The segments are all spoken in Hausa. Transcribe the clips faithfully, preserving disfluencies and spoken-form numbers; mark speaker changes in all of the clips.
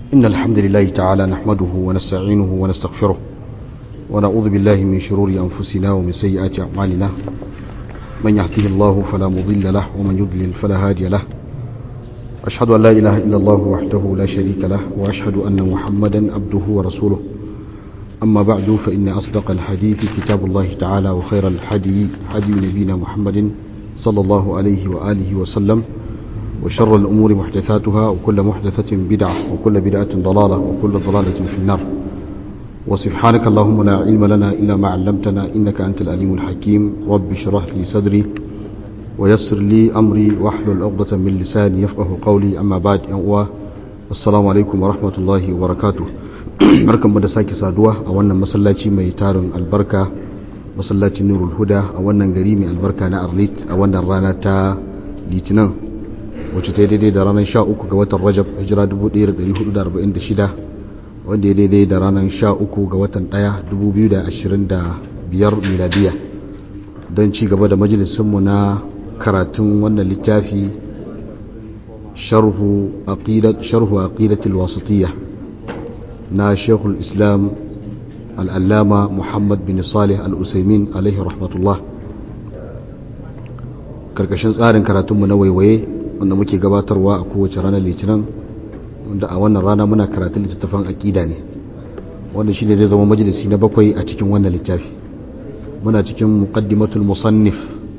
Speaker 1: إن الحمد لله تعالى نحمده ونستعينه ونستغفره ونعوذ بالله من شرور أنفسنا ومن سيئات أعمالنا من يهده الله فلا مضل له ومن يضلل فلا هادي له أشهد أن لا إله إلا الله وحده لا شريك له وأشهد أن محمدا عبده ورسوله أما بعد فإن أصدق الحديث كتاب الله تعالى وخير الحدي حدي نبينا محمد صلى الله عليه وآله وسلم وشر الأمور محدثاتها وكل محدثة بدعة وكل بدعة ضلالة وكل ضلالة في النار وسبحانك اللهم لا علم لنا إلا ما علمتنا إنك أنت العليم الحكيم رب اشرح لي صدري ويسر لي أمري واحلل عقدة من لساني يفقه قولي أما بعد السلام عليكم ورحمة الله وبركاته barkan mu da sake saduwa a wannan masallaci mai tarin albarka masallacin Nurul Huda a wannan gari mai albarka na Arlit a wannan rana ta Litinin wacce ta daidai da ranar sha uku ga watan Rajab hijira dubu ɗaya da ɗari hudu da arba'in da shida wanda ya daidai da ranar sha uku ga watan ɗaya dubu biyu da ashirin da biyar miladiya don ci gaba da majalisunmu na karatun wannan littafi sharhu aqidat sharhu aqidatul wasitiyya na Sheikhul Islam al'allama Muhammad bin Salih al'Usaimin alaihi rahmatullah karkashin tsarin karatunmu na waiwaye wanda muke gabatarwa a kowace ranar litinin wanda a wannan rana muna karatun littattafan aƙida ne wanda shine zai zama majalisi na bakwai a cikin wannan littafi muna cikin muqaddimatul musannif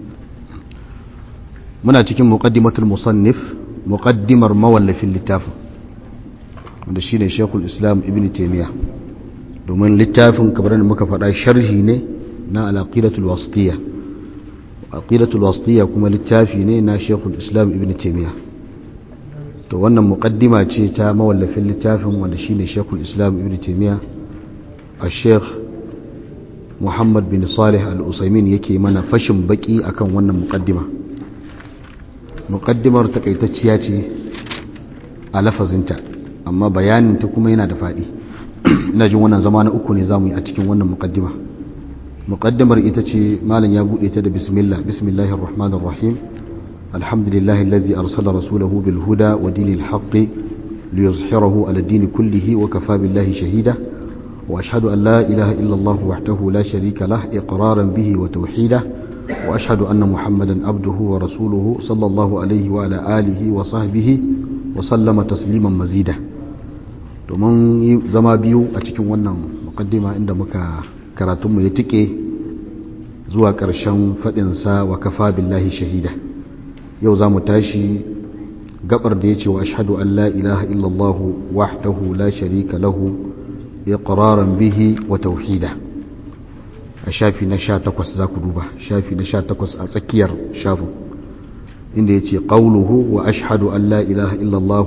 Speaker 1: muna cikin muqaddimatul musannif muqaddimar mawallafin littafin wanda shine Sheikhul Islam Ibn Taymiyyah domin littafin kamar da muka faɗa sharhi ne na al-aqidatul wasitiyya aqidatul wasitiyya kuma littafi ne na Sheikhul Islam Ibn Taymiyyah to wannan muqaddima ce ta mawallafin littafin wanda shine Sheikhul Islam Ibn Taymiyyah al-Sheikh Muhammad bin Salih al-Usaimin yake mana fashin baki akan wannan muqaddima muqaddimar takaitacciya ce a lafazinta amma bayanin ta kuma yana da faɗi ina jin wannan zama na uku ne zamu yi a cikin wannan muqaddima muqaddimar ita ce malam ya bude ta da bismillah bismillahir rahmanir rahim alhamdulillahi allazi arsala rasulahu bil huda wa dinil haqqi liyuzhirahu ala din kullihi wa kafa billahi shahida wa ashhadu an la ilaha illa allah wahdahu la sharika lah iqraran bihi wa tauhida wa ashhadu anna muhammadan abduhu wa rasuluhu sallallahu alaihi wa ala alihi wa sahbihi wa sallama tasliman mazida domin yi zama biyu a cikin wannan mukaddima inda muka karatunmu ya tike zuwa ƙarshen faɗinsa wa kafa billahi shahida yau za mu tashi gabar da ya ce wa ashhadu an la ilaha illallah wahdahu la sharika lahu iqraran bihi wa tauhida a shafi na sha takwas za ku duba shafi na sha takwas a tsakiyar shafin inda ya ce ƙauluhu wa ashhadu an la ilaha illallah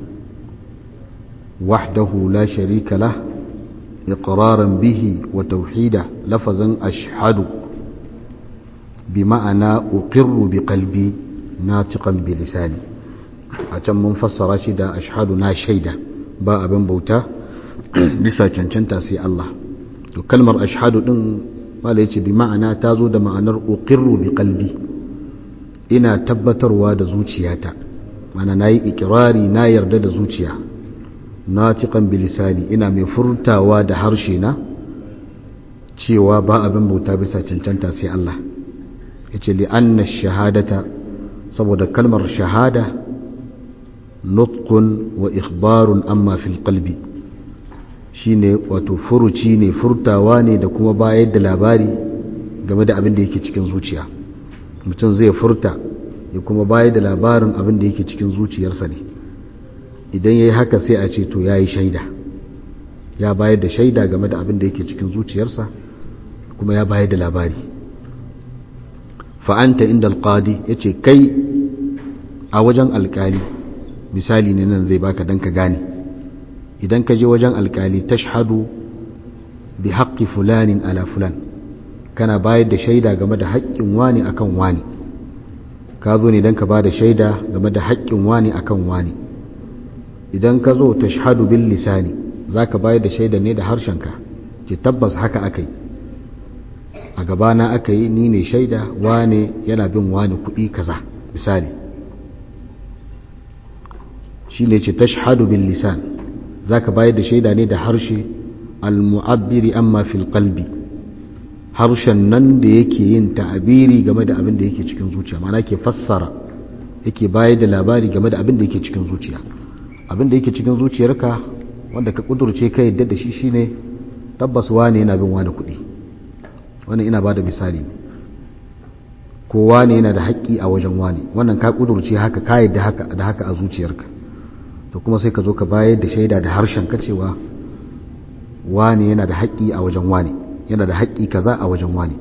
Speaker 1: وحده لا شريك له إقرارا به وتوحيدا لفظا أشهد بمعنى أقر بقلبي ناطقا بلساني أتم منفسر شدا أشهد نا شيدا باء بن بوتا بسا چنچنتا سي الله وكلمة أشهد ما ليش بمعنى تازو دا معنى أقر بقلبي إنا تبتر وادا زوجياتا معنى ناي إقراري نا يرد زوجيا natiqan bilisani ina mai furtawa da harshe na cewa ba abin bauta bisa cancanta sai Allah yace li anna shahadata saboda kalmar shahada nutqun wa ikhbarun amma fil qalbi shine wato furuci ne furtawa ne da kuma bayar da labari game da abin da yake cikin zuciya mutum zai furta ya kuma bayar da labarin abin da yake cikin zuciyarsa ne idan ya yi haka sai a ce to ya yi shaida ya bayar da shaida game da abin da yake cikin zuciyarsa kuma ya bayar da labari fa'anta inda alƙadi ya ce kai a wajen alƙali misali ne nan zai baka don ka gane idan ka je wajen alƙali tashhadu bi haƙƙi fulanin ala fulan kana bayar da shaida game da haƙƙin wani akan wani ka zo ne don ka ba da shaida game da haƙƙin wani akan wani idan ka zo ta shahadu bil lisani za ka bayar da shaida ne da harshenka ce tabbas haka aka yi a gabana aka yi ni ne shaida wane yana bin wane kuɗi kaza misali shi ne ce ta shahadu bil lisan zaka bayar da shaida ne da harshe al-mu'abbiri amma fil qalbi, harshen nan da yake yin ta'abiri game da abin da yake cikin zuciya, ma'ana ke fassara, yake bayar da labari game da abin da yake cikin zuciya. Abin da yake cikin zuciyarka wanda ka kudurce ka yadda da shi shine tabbas wane yana bin wani kuɗi, wannan ina bada misali, ko wane yana da haƙƙi a wajen wane, wannan ka kudurce haka, ka yadda haka da haka a zuciyarka, to kuma sai ka zo ka bayar da shaida da harshen ka cewa wane yana da haƙƙi a wajen wane, yana da haƙƙi kaza a wajen wane.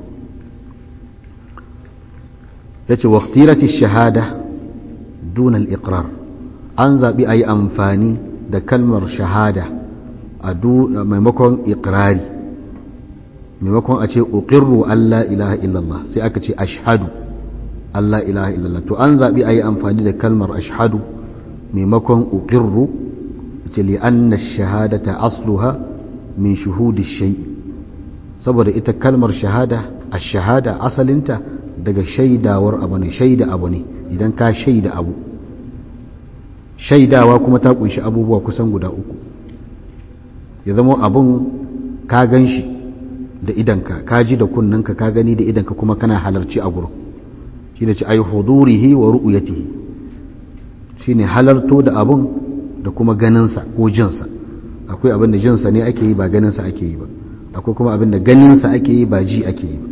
Speaker 1: yace waqtirati shahada duna al-iqrar, an zabi ayi amfani da kalmar shahada a maimakon iqrari, maimakon a ce uqirru alla ilaha illallah sai aka ce ashhadu alla ilaha illallah, to an zabi ayi amfani da kalmar ashhadu maimakon uqirru, ce li anna ash-shahadata asluha min shuhudi ash-shay'i, saboda ita kalmar shahada ash-shahada asalinta daga shaidawar abu ne, shaida abu ne, idan ka shaida abu, shaidawa kuma ta kunshi abubuwa kusan guda uku, ya zama abun ka gan shi da idanka, ka ji da kunnanka, ka gani da idanka, kuma kana halarci a gurin, shi ne ci ai hudurihi wa ru'yatihi, shi ne halarto da abun da kuma ganinsa ko jinsa. Akwai abin da jinsa ne ake yi ba ganinsa ake yi ba, akwai kuma abin da ganinsa ake yi ba ji ake yi ba.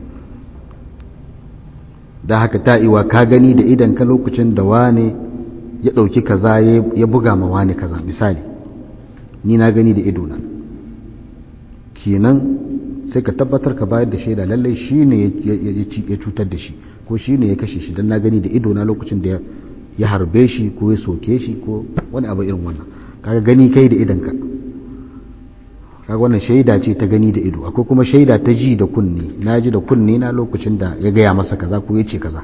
Speaker 1: da haka ta'iwa ka gani da idanka lokacin da wane ya ɗauki kaza ya buga ma wane kaza, misali ni na gani da idona, kenan sai ka tabbatar ka bayar da shaida lallai shi ne ya cutar da shi ko shi ne ya kashe shi, don na gani da idona lokacin da ya harbe shi ko ya soke shi ko wani abu irin wannan. kaga gani kai da idanka, kaga wannan shaida ce ta gani da ido. Akwai kuma shaida ta ji da kunne, na ji da kunne na lokacin da ya gaya masa kaza ko ya ce kaza.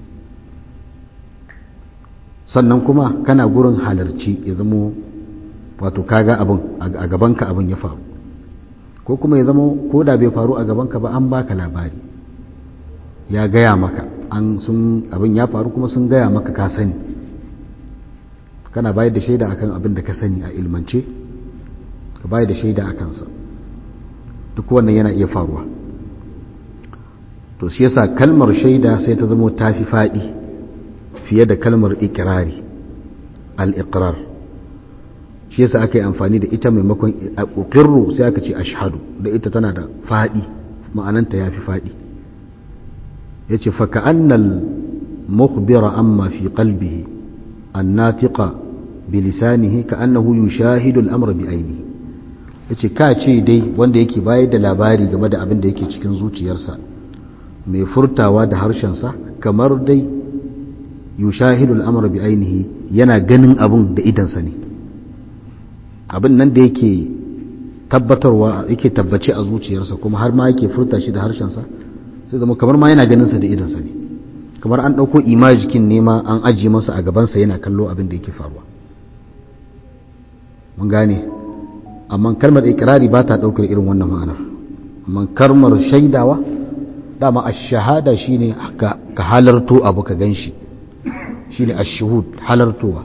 Speaker 1: Sannan kuma kana gurin halarci, ya zamo wato kaga abin a gabanka abin ya faru, ko kuma ya zamo ko da bai faru a gabanka ba an baka labari, ya gaya maka, an sun abin ya faru kuma sun gaya maka ka sani, kana bayar da shaida akan abin da ka sani a ilmance, ka bayar da shaida a kansa. Duk wannan yana iya faruwa. To shi yasa kalmar shaida sai ta zama tafi faɗi fiye da kalmar ikirari, al-iqrar. Shi yasa aka yi amfani da ita maimakon uqirru sai aka ce ashhadu, da ita tana da faɗi, ma'ananta yafi faɗi. yace fa ka'annal mukhbira amma fi qalbihi an-natiqa bi lisanihi ka'annahu yushahidu al-amra bi ainihi. yace ka ce dai wanda yake bayar da labari game da abin da yake cikin zuciyarsa, mai furtawa da harshensa, kamar dai yushahidu al-amra bi ainihi, yana ganin abun da idansa ne. abin nan da yake tabbatarwa yake tabbace a zuciyarsa kuma har ma yake furta shi da harshensa, sai zama kamar ma yana ganinsa da idansa ne, kamar an ɗauko imajikin nema an ajiye masa a gabansa yana kallo abin da yake faruwa. mun gane. amma kalmar ikirari ba ta ɗaukar irin wannan ma'anar. amma kalmar shaidawa dama ash-shahada shine ka halarto abu ka ganshi, shine ash-shuhud, halartowa.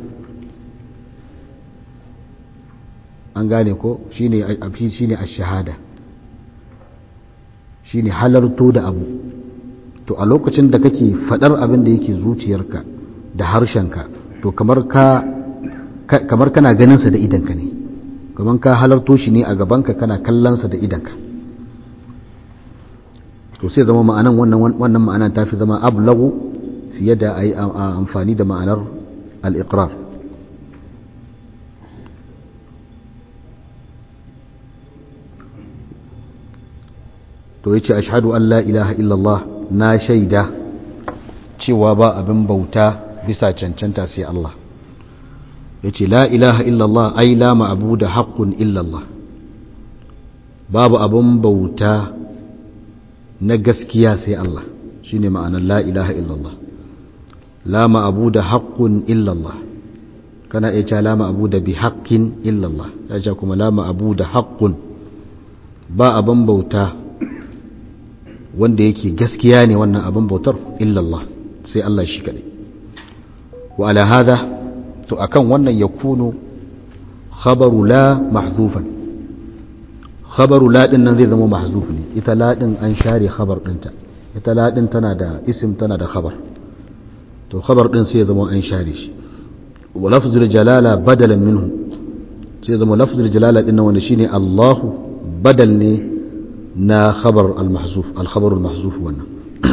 Speaker 1: an gane ko shine shine ash-shahada, shine halarto da abu. to a lokacin da kake fadar abin da yake zuciyarka da harshenka, to kamar ka kamar kana ganin sa da idanka ne, kamar ka halarto shi ne a gabanka, kana kallon sa da idanka. to sai zama ma'anan wannan wannan ma'anan tafi zama ablagu fiye da ayi amfani da ma'anar al-iqrar. to yace ashhadu an la ilaha illallah, na shaida cewa ba abin bauta bisa cancanta sai Allah. yace la ilaha illallah ai la ma'budu haqqun illallah, babu abin bauta na gaskiya sai Allah, shine ma'anar la ilaha illallah. la ma'budu haqqun illallah, kana iya cewa la ma'budu bi haqqin illallah, yace kuma la ma'budu haqqun, ba abin bauta wanda yake gaskiya ne wannan abin bautar illallah, sai Allah shi kadai. wa ala hada, to akan wannan yakunu khabaru la mahzufan khabaru la din nan zai zama mahzuf ne ita la din an share khabar dinta ita la din tana da isim tana da khabar to khabar din sai ya zama an share shi wa lafzul jalala badalan minhu sai ya zama lafzul jalala din nan wanda shine Allahu badal ne na khabar al-mahzuf al-khabar al-mahzuf wannan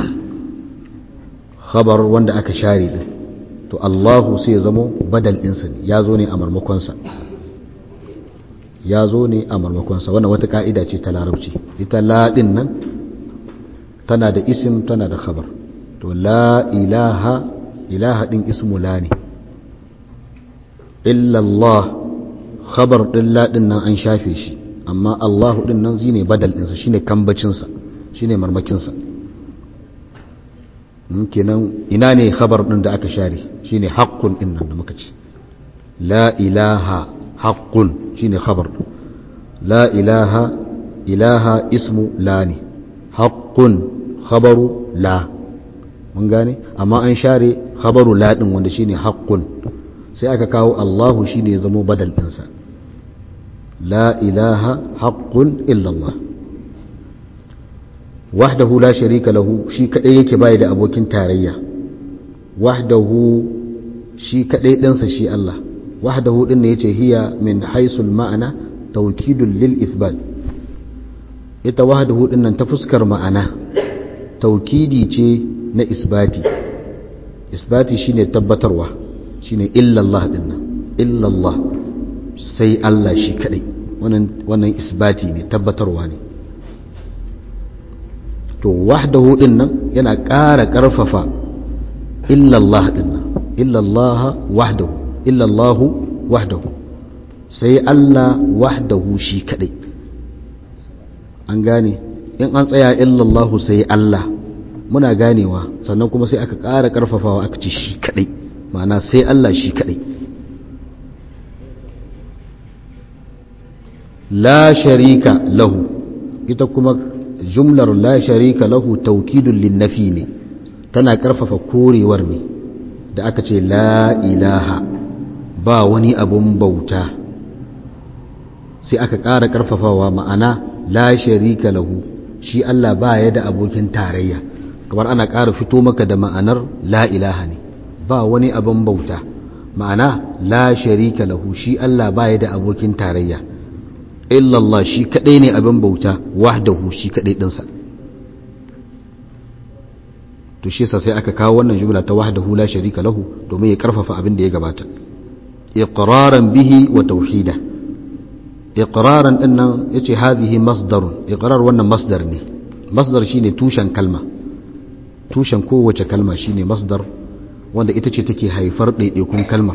Speaker 1: khabar wanda aka share din to Allahu sai ya zama badal din sa ya zo ne a marmakon sa ya zo ne a marmakonsa wannan wata ka'ida ce ta larabci ita la din nan tana da isim tana da khabar to la ilaha ilaha din ismu la ne illa Allah khabar din la din nan an shafe shi amma Allah din nan shine badal din sa shine kambacin sa shine marmakin sa kenan ina ne khabar din da aka share shine haqqun din nan da muka ce la ilaha haqqun shine khabar la ilaha ilaha ismu la ne haqqun khabaru la mun gane amma an share khabaru la din wanda shine haqqun sai aka kawo Allahu shine zamo badal din sa la ilaha haqqun illa Allah wahdahu la sharika lahu shi kadai yake bai da abokin tarayya wahdahu shi kadai din sa shi Allah wahdahu din ne yace hiya min haisul ma'ana tawkidul lil ithbat ita wahdahu din nan ta fuskar ma'ana tawkidi ce na isbati isbati shine tabbatarwa shine illa Allah din nan illa Allah sai Allah shi kadai wannan wannan isbati ne tabbatarwa ne to wahdahu din nan yana ƙara ƙarfafa illa Allah din nan illa Allah wahdahu illa Allah wahdahu sai Allah wahdahu shi kadai an gane in an tsaya illa Allah sai Allah muna ganewa sannan kuma sai aka ƙara ƙarfafawa aka ce shi kadai ma'ana sai Allah shi kadai la sharika lahu ita kuma jumlar la sharika lahu tawkidun linnafi ne tana ƙarfafa korewar ne da aka ce la ilaha ba wani abun bauta sai aka ƙara ƙarfafawa ma'ana la sharika lahu shi Allah ba ya da abokin tarayya kamar ana ƙara fito maka da ma'anar la ilaha ne ba wani abun bauta ma'ana la sharika lahu shi Allah ba ya da abokin tarayya illallah shi kadai ne abin bauta wahdahu shi kadai dinsa to shi yasa sai aka kawo wannan jumla ta wahdahu la sharika lahu domin ya karfafa abin da ya gabata iqraran bihi wa tauhida iqraran dinnan yace hadhihi masdarun iqrar wannan masdar ne masdar shine tushen kalma tushen kowace kalma shine masdar wanda ita ce take haifar daidaikun kalmar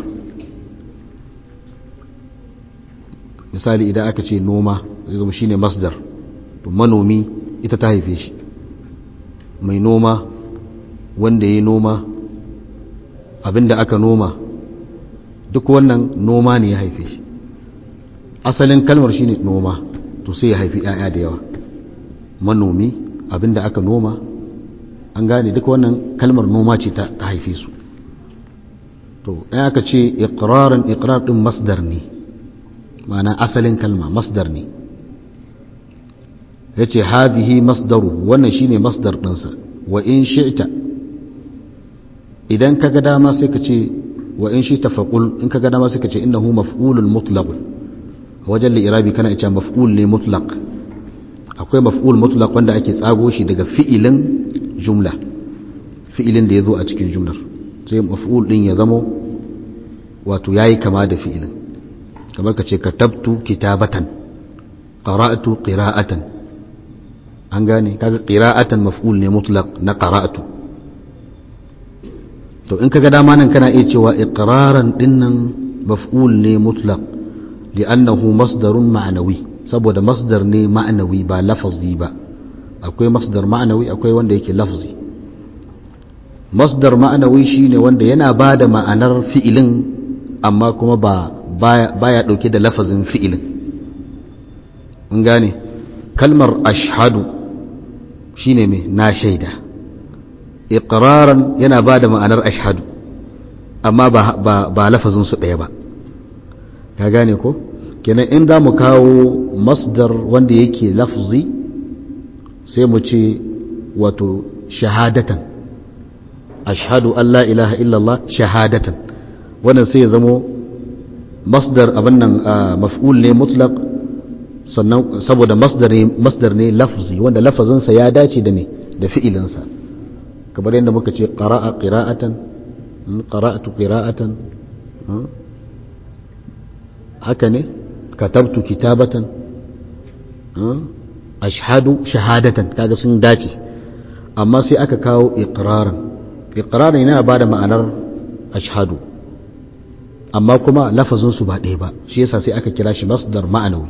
Speaker 1: misali idan aka ce noma zai zama shine masdar to manomi ita ta haife shi mai noma wanda ya noma abinda aka noma duk wannan noma ne ya haife shi asalin kalmar shine noma to sai ya haifi 'ya'ya da yawa manomi abinda aka noma an gane duk wannan kalmar noma ce ta haife su to ɗaya aka ce iqraran iqrar din masdar ne ma'ana asalin kalma masdar ne yace hadhihi masdaru wannan shine masdar dinsa wa in shi'ta idan kaga dama sai ka ce wa in shi'ta faqul in kaga dama sai ka ce innahu maf'ulun mutlaq wajen li'irabi kana ita maf'ul ne mutlaq akwai maf'ul mutlaq wanda ake tsago shi daga fi'ilin jumla fi'ilin da yazo a cikin jumlar sai maf'ul din ya zamo wato yayi kama da fi'ilin kamar ka ce katabtu kitabatan qara'tu qira'atan an gane kaga qira'atan maf'ul ne mutlaq na qara'tu to in kaga dama nan kana iya cewa iqraran dinnan maf'ul ne mutlaq li'annahu masdarun ma'nawi saboda masdar ne ma'nawi ba lafazi ba akwai masdar ma'nawi akwai wanda yake lafzi masdar ma'nawi shine wanda yana bada ma'anar fi'ilin amma kuma ba baya dauke da lafazin fi'ilin mun gane kalmar ashhadu shine me na shaida iqraran yana bada ma'anar ashhadu amma ba ba, ba lafazin su daya ba ka gane ko kenan in za mu kawo masdar wanda yake lafzi sai mu ce wato shahadatan, ashhadu an la ilaha illallah shahadatan, wannan sai ya zamo masdar abin nan maf'ul ne mutlaq, sannan saboda masdar ne masdar ne lafzi wanda lafazinsa ya dace da me da fi'ilinsa, kamar yadda muka ce qara'a qira'atan, qara'tu qira'atan, haka ne katabtu kitabatan, ashhadu shahadatan, kaga sun dace. amma sai aka kawo iqraran. Iqraran yana ba da ma'anar ashhadu, amma kuma lafazin su ba ɗaya ba, shi yasa sai aka kira shi masdar ma'anawi.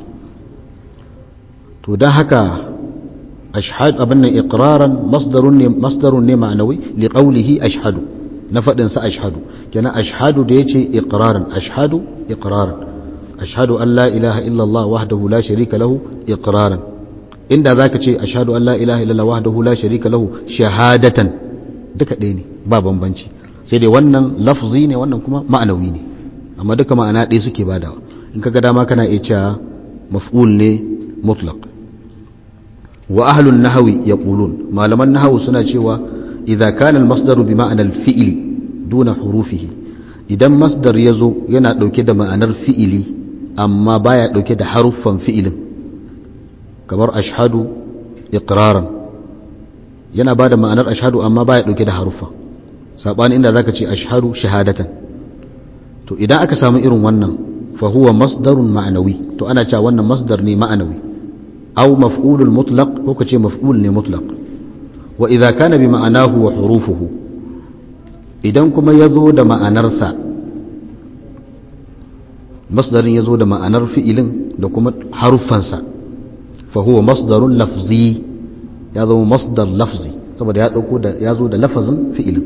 Speaker 1: to dan haka ashhadu abin nan iqraran masdarun ne masdarun ne ma'anawi li qawlihi ashhadu, na fadin sa ashhadu, kenan ashhadu da yace iqraran, ashhadu iqraran, ashhadu an la ilaha illa Allah wahdahu la sharika lahu iqraran. inda zaka ce ashhadu an la ilaha illa Allah wahdahu la sharika lahu shahadatan, duka ɗaya ne ba bambanci, sai dai wannan lafzi ne wannan kuma ma'anawi ne, amma duka ma'ana ɗaya suke badawa. in kaga dama kana iya cewa maf'ul ne mutlaq. wa ahlun nahwi yaqulun, malaman nahwu suna cewa idza kana al-masdaru bi ma'na al-fi'li duna hurufihi, idan masdar yazo yana dauke da ma'anar fi'ili amma baya dauke da haruffan fi'ilin, kamar ashhadu iqraran yana ba da ma'anar ashhadu amma baya dauke da haruffa, sabani inda zaka ce ashhadu shahadatan. to idan aka samu irin wannan fa huwa masdarun ma'nawi, to ana cewa wannan masdar ne ma'anawi, aw maf'ulul mutlaq ko kace maf'ul ne mutlaq. wa idza kana bi ma'anahu wa hurufuhu, idan kuma yazo da ma'anarsa, masdarin yazo da ma'anar fi'ilin da kuma haruffansa, fa huwa masdarun lafzi, ya zama masdar lafzi saboda ya dauko da ya zo da lafazin fi'ilin.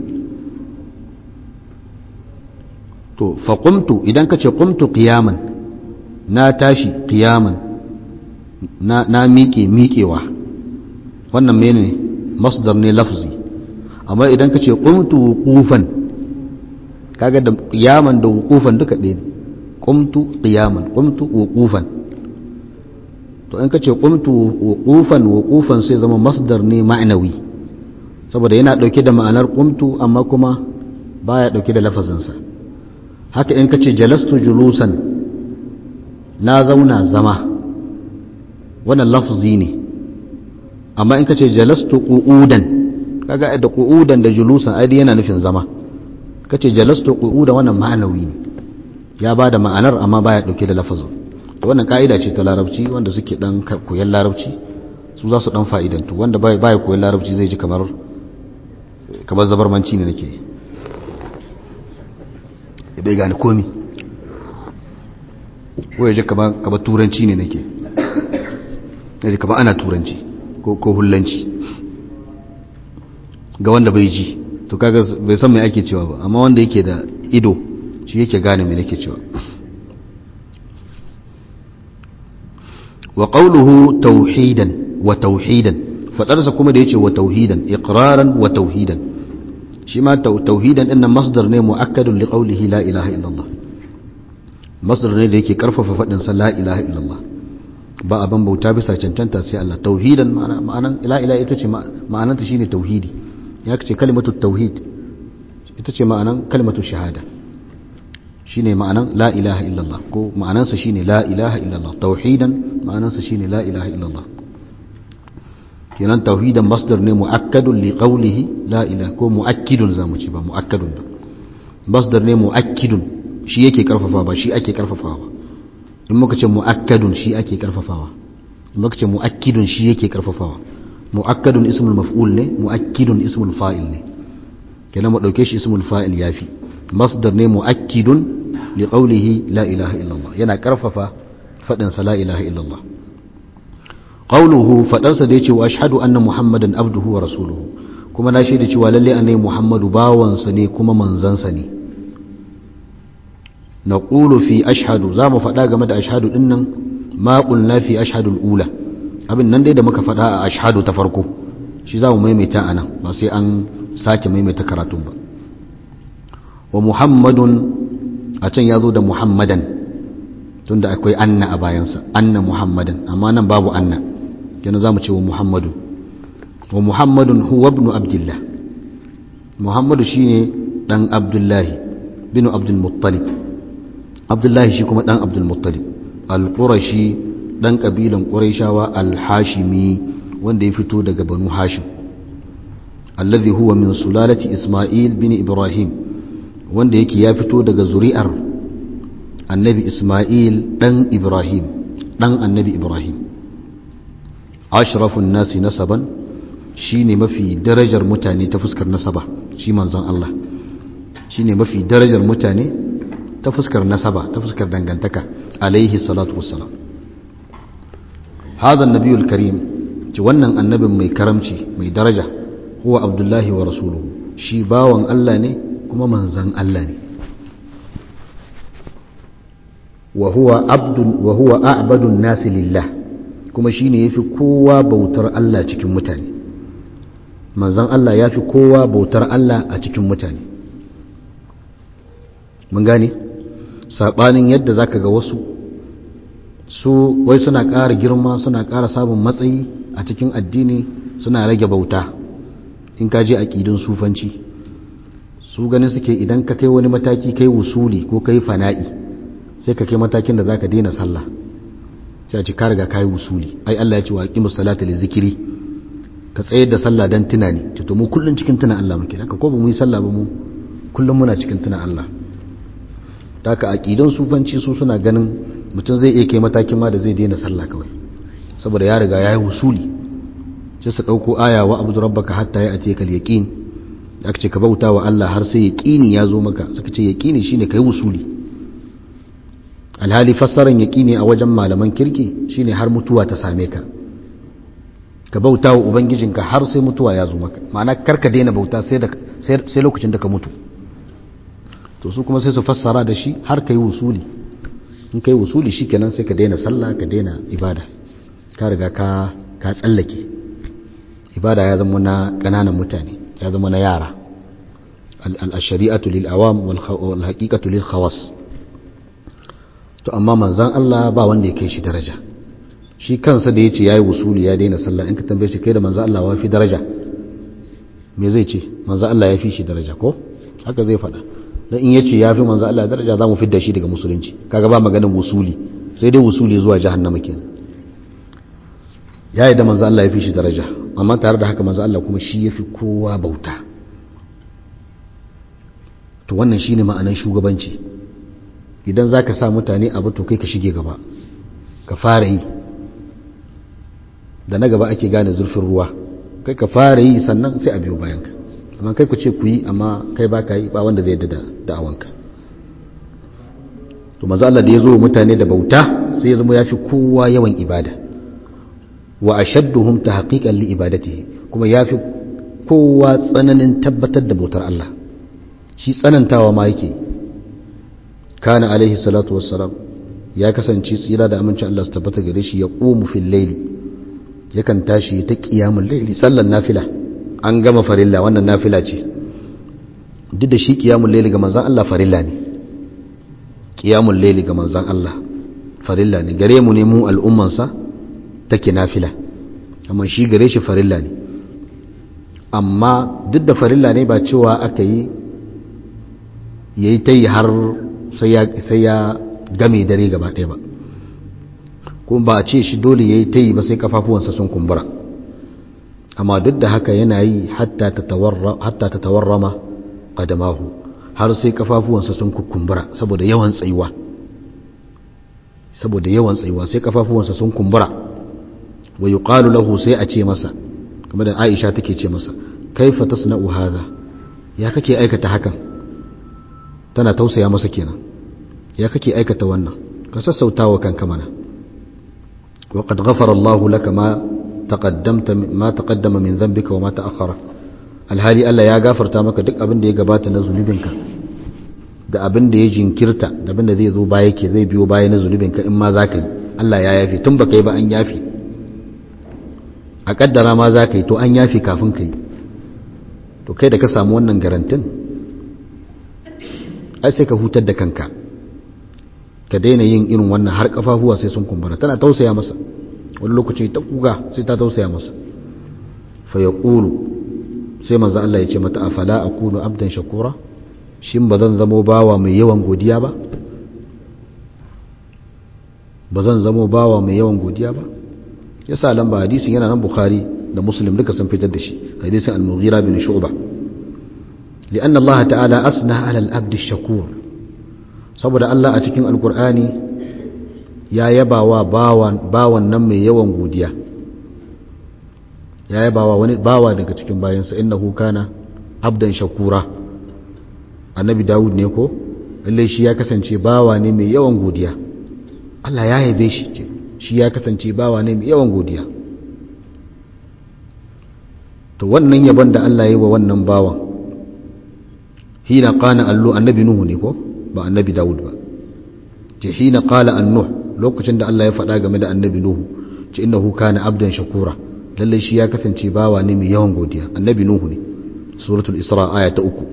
Speaker 1: to fa qumtu, idan kace qumtu qiyaman, na tashi qiyaman, na na miƙe miƙewa, wannan menene masdar ne lafzi. amma idan kace qumtu wuqufan, kaga da qiyaman da wuqufan duka ɗaya ne, qumtu qiyaman qumtu wuqufan. to in kace qumtu wuqufan, wuqufan sai zama masdar ne ma'nawi saboda yana dauke da ma'anar qumtu amma kuma baya dauke da lafazin sa. haka in kace jalastu julusan, na zauna zama, wannan lafzi ne. amma in kace jalastu qu'udan, kaga da qu'udan da julusan ai yana nufin zama, kace jalastu qu'udan wannan ma'nawi ne, ya bada ma'anar amma baya dauke da lafazin. wannan ka'ida ce ta larabci, wanda suke dan koyon larabci su za su dan fa'idantu, wanda bai bai koyon larabci zai ji kamar kamar zabarmanci ne nake, bai gane komi, ko ya ji kamar kamar turanci ne nake, ya ji kamar ana turanci ko ko hullanci ga wanda bai ji, to kaga bai san me ake cewa ba, amma wanda yake da ido shi yake gane me nake cewa. wa qawluhu tauhidan wa tauhidan, fadarsa kuma da yace wa tauhidan iqraran wa tauhidan, shi ma tauhidan din nan masdar ne muakkadun li qawlihi la ilaha illallah, masdar ne da yake karfafa fadin sa la ilaha illallah, ba abin bauta bisa cancanta sai Allah. tauhidan ma'anan la ilaha ita ce ma'ananta shine tauhidi, ya ce kalimatu tauhid ita ce ma'anan kalimatu shahada, shine ma'anan la ilaha illallah, ko ma'anansa shine la ilaha illallah. tauhidan ma'anansa shine la ilaha illallah, kenan tauhidan masdar ne muakkadun li qawlihi la ilaha, ko muakkidun zamu ce ba muakkadun ba, masdar ne muakkidun, shi yake karfafa ba shi ake karfafawa. in muka ce muakkadun shi ake karfafawa, in muka ce muakkidun shi yake karfafawa. muakkadun ismul maf'ul ne, muakkidun ismul fa'il ne, kenan mu dauke shi ismul fa'il yafi. masdar ne muakkidun li qawlihi la ilaha illallah, yana karfafa fadin sa la ilaha illallah. qawluhu, fadarsa da yace wa ashhadu anna muhammadan abduhu wa rasuluhu, kuma na shaida cewa lalle annabi muhammadu bawansa ne kuma manzansa ne. naqulu fi ashhadu, za mu fada game da ashhadu dinnan ma qulna fi ashhadu al-ula, abin nan dai da muka fada a ashhadu ta farko shi za mu maimaita anan, ba sai an sake maimaita karatun ba. wa muhammadun, a can ya zo da muhammadan, tunda akwai anna a bayansa, anna muhammadan, amma nan babu anna kenan zamu ce wa muhammadu. wa muhammadun huwa ibn abdullah, muhammadu shine dan abdullahi bin abdul muttalib, abdullahi shi kuma dan abdul muttalib, al-qurashi dan kabilan quraishawa, al-hashimi wanda ya fito daga banu hashim, alladhi huwa min sulalati isma'il bin ibrahim, wanda yake ya fito daga zuri'ar annabi isma'il dan ibrahim, dan annabi ibrahim. ashrafun nasi nasaban, shine mafi darajar mutane ta fuskar nasaba, shi manzon Allah shine mafi darajar mutane ta fuskar nasaba, ta fuskar dangantaka, alaihi salatu wassalam. hadha an-nabiyul karim, ci wannan annabin mai karamci mai daraja, huwa abdullahi wa rasuluhu, shi bawan Allah ne kuma manzon Allah ne. wa huwa abdun wa huwa a'badun nasi lillah, kuma shine yafi kowa bautar Allah cikin mutane. manzon Allah yafi kowa bautar Allah a cikin mutane. mun gane sabanin yadda zaka ga wasu su wai suna ƙara girma, suna ƙara samun matsayi a cikin addini, suna rage bauta. in ka je aqidun sufanci, su ganin suke idan ka kai wani mataki, kai wusuli ko kai fana'i, sai ka kai matakin da zaka daina sallah, sai a ce ka riga kai wusuli. ai Allah ya ce wa aqimus salata li zikri, ka tsayar da sallah dan tunani. to mu kullun cikin tuna Allah muke, haka ko ba mu yi sallah ba mu kullun muna cikin tuna Allah. haka aqidun sufanci su suna ganin mutum zai iya kai matakin ma da zai daina sallah kawai, saboda ya riga ya yi wusuli. sai su dauko aya wa abudu rabbaka hatta ya'tiyakal yaqin, aka ce ka bauta wa Allah har sai yaqini ya zo maka. suka ce yaqini shine kai wusuli, alhali fassaran yaqini a wajen malaman kirki shine har mutuwa ta same ka, ka bauta wa ubangijinka har sai mutuwa ya zo maka, ma'ana karka daina bauta sai da sai lokacin da ka mutu. to su kuma sai su fassara da shi har kai wusuli. in kai wusuli shikenan sai ka daina sallah, ka daina ibada, ka riga ka ka tsallake ibada, ya zama na kananan mutane, ya zama na yara. al-shari'atu lil awam wal haqiqatu lil khawas. to amma manzon Allah ba wanda ya kai shi daraja. shi kansa da yace yayi wusuli ya daina sallah, in ka tambaye shi kai da manzon Allah wa fi daraja, me zai ce? manzon Allah ya fi shi daraja ko? haka zai faɗa. dan in yace ya fi manzon Allah daraja, za mu fidda shi daga musulunci. kaga ba maganin wusuli, sai dai wusuli zuwa jahannama kenan. yayi da manzon Allah ya fi shi daraja, amma tare da haka manzon Allah kuma shi yafi kowa bauta. to wannan shine ma'anar shugabanci. idan za ka sa mutane abu, to kai ka shige gaba, ka fara yi. da na gaba ake gane zurfin ruwa, kai ka fara yi sannan sai a biyo bayanka. amma kai ku ce ku yi, amma kai ba ka yi, ba wanda zai da da'awanka. to manzo Allah da ya zo mutane da bauta, sai ya zama ya fi kowa yawan ibada. wa ashadduhum tahqiqan li ibadatihi, kuma ya fi kowa tsananin tabbatar da bautar Allah. shi tsanantawa ma yake. kana alaihi salatu wassalam, ya kasance tsira da amincin Allah su tabbata gare shi, ya qumu fil layli, yakan tashi ta qiyamul layli, sallan nafila. an gama farilla, wannan nafila ce. duk da shi qiyamul layli ga manzon Allah farilla ne. qiyamul layli ga manzon Allah farilla ne, gare mu ne mu al'umman sa take nafila, amma shi gare shi farilla ne. amma duk da farilla ne, ba cewa aka yi yayi tayi har sai ya game dare gaba ɗaya ba, kuma ba a ce shi dole ya yi ta yi ba sai kafafuwansa sun kumbura. amma duk da haka yana yi hatta ta tawarrama ƙadamahu, har sai kafafuwansa sun kumbura saboda yawan tsayuwa. saboda yawan tsayuwa sai kafafuwansa sun kumbura. wa yuqalu lahu, sai a ce masa, kamar da Aisha take ce masa, kaifa tasna'u hadha, ya kake aikata hakan? tana tausaya masa kenan. ya kake aikata wannan? ka sassautawa kanka mana. wa qad ghafara Allahu laka ma taqaddamta ma taqaddama min dhanbika wa ma ta'akhkhara, alhali Allah ya gafarta maka duk abin da ya gabata na zunubinka da abin da ya jinkirta da abin da zai zo baya ke zai biyo baya na zunubinka in ma zaka yi. Allah ya yafi, tun baka yi ba an yafi. a kaddara ma zaka yi to an yafi kafin ka yi. to kai da ka samu wannan garantin, ai sai ka hutar da kanka. ka daina yin irin wannan har kafafuwa sai sun kumbura. Tana tausaya masa wani lokaci ta kuga sai ta tausaya masa. Fa yaqulu sai manzo Allah ya ce mata afala akunu abdan shakura, shin bazan zamo bawa mai yawan godiya ba bazan zamo bawa mai yawan godiya ba yasa lamba hadisin yana nan Bukhari da Muslim duka sun fitar da shi, hadisin al-Mughira bin Shu'bah. لأن الله تعالى أثنى على العبد الشكور, saboda Allah a cikin Alkur'ani ya yabawa bawan bawan nan mai yawan godiya, ya yabawa wani bawa daga cikin bayansa, innahu kana abdan shakura. Annabi Dawud ne ko, lalle shi ya kasance bawa ne mai yawan godiya. Allah ya yabe shi, shi ya kasance bawa ne mai yawan godiya. To wannan yabon da Allah ya yi wa wannan bawan, hina qala allu annabi nuhu ne ko ba annabi Dawud ba, ce hina qala annuh, lokacin da Allah ya faɗa game da annabi nuhu, ce innahu kana abdan shakura, lalle shi ya kasance bawa ne mai yawan godiya. Annabi nuhu ne, suratul Isra aya ta uku.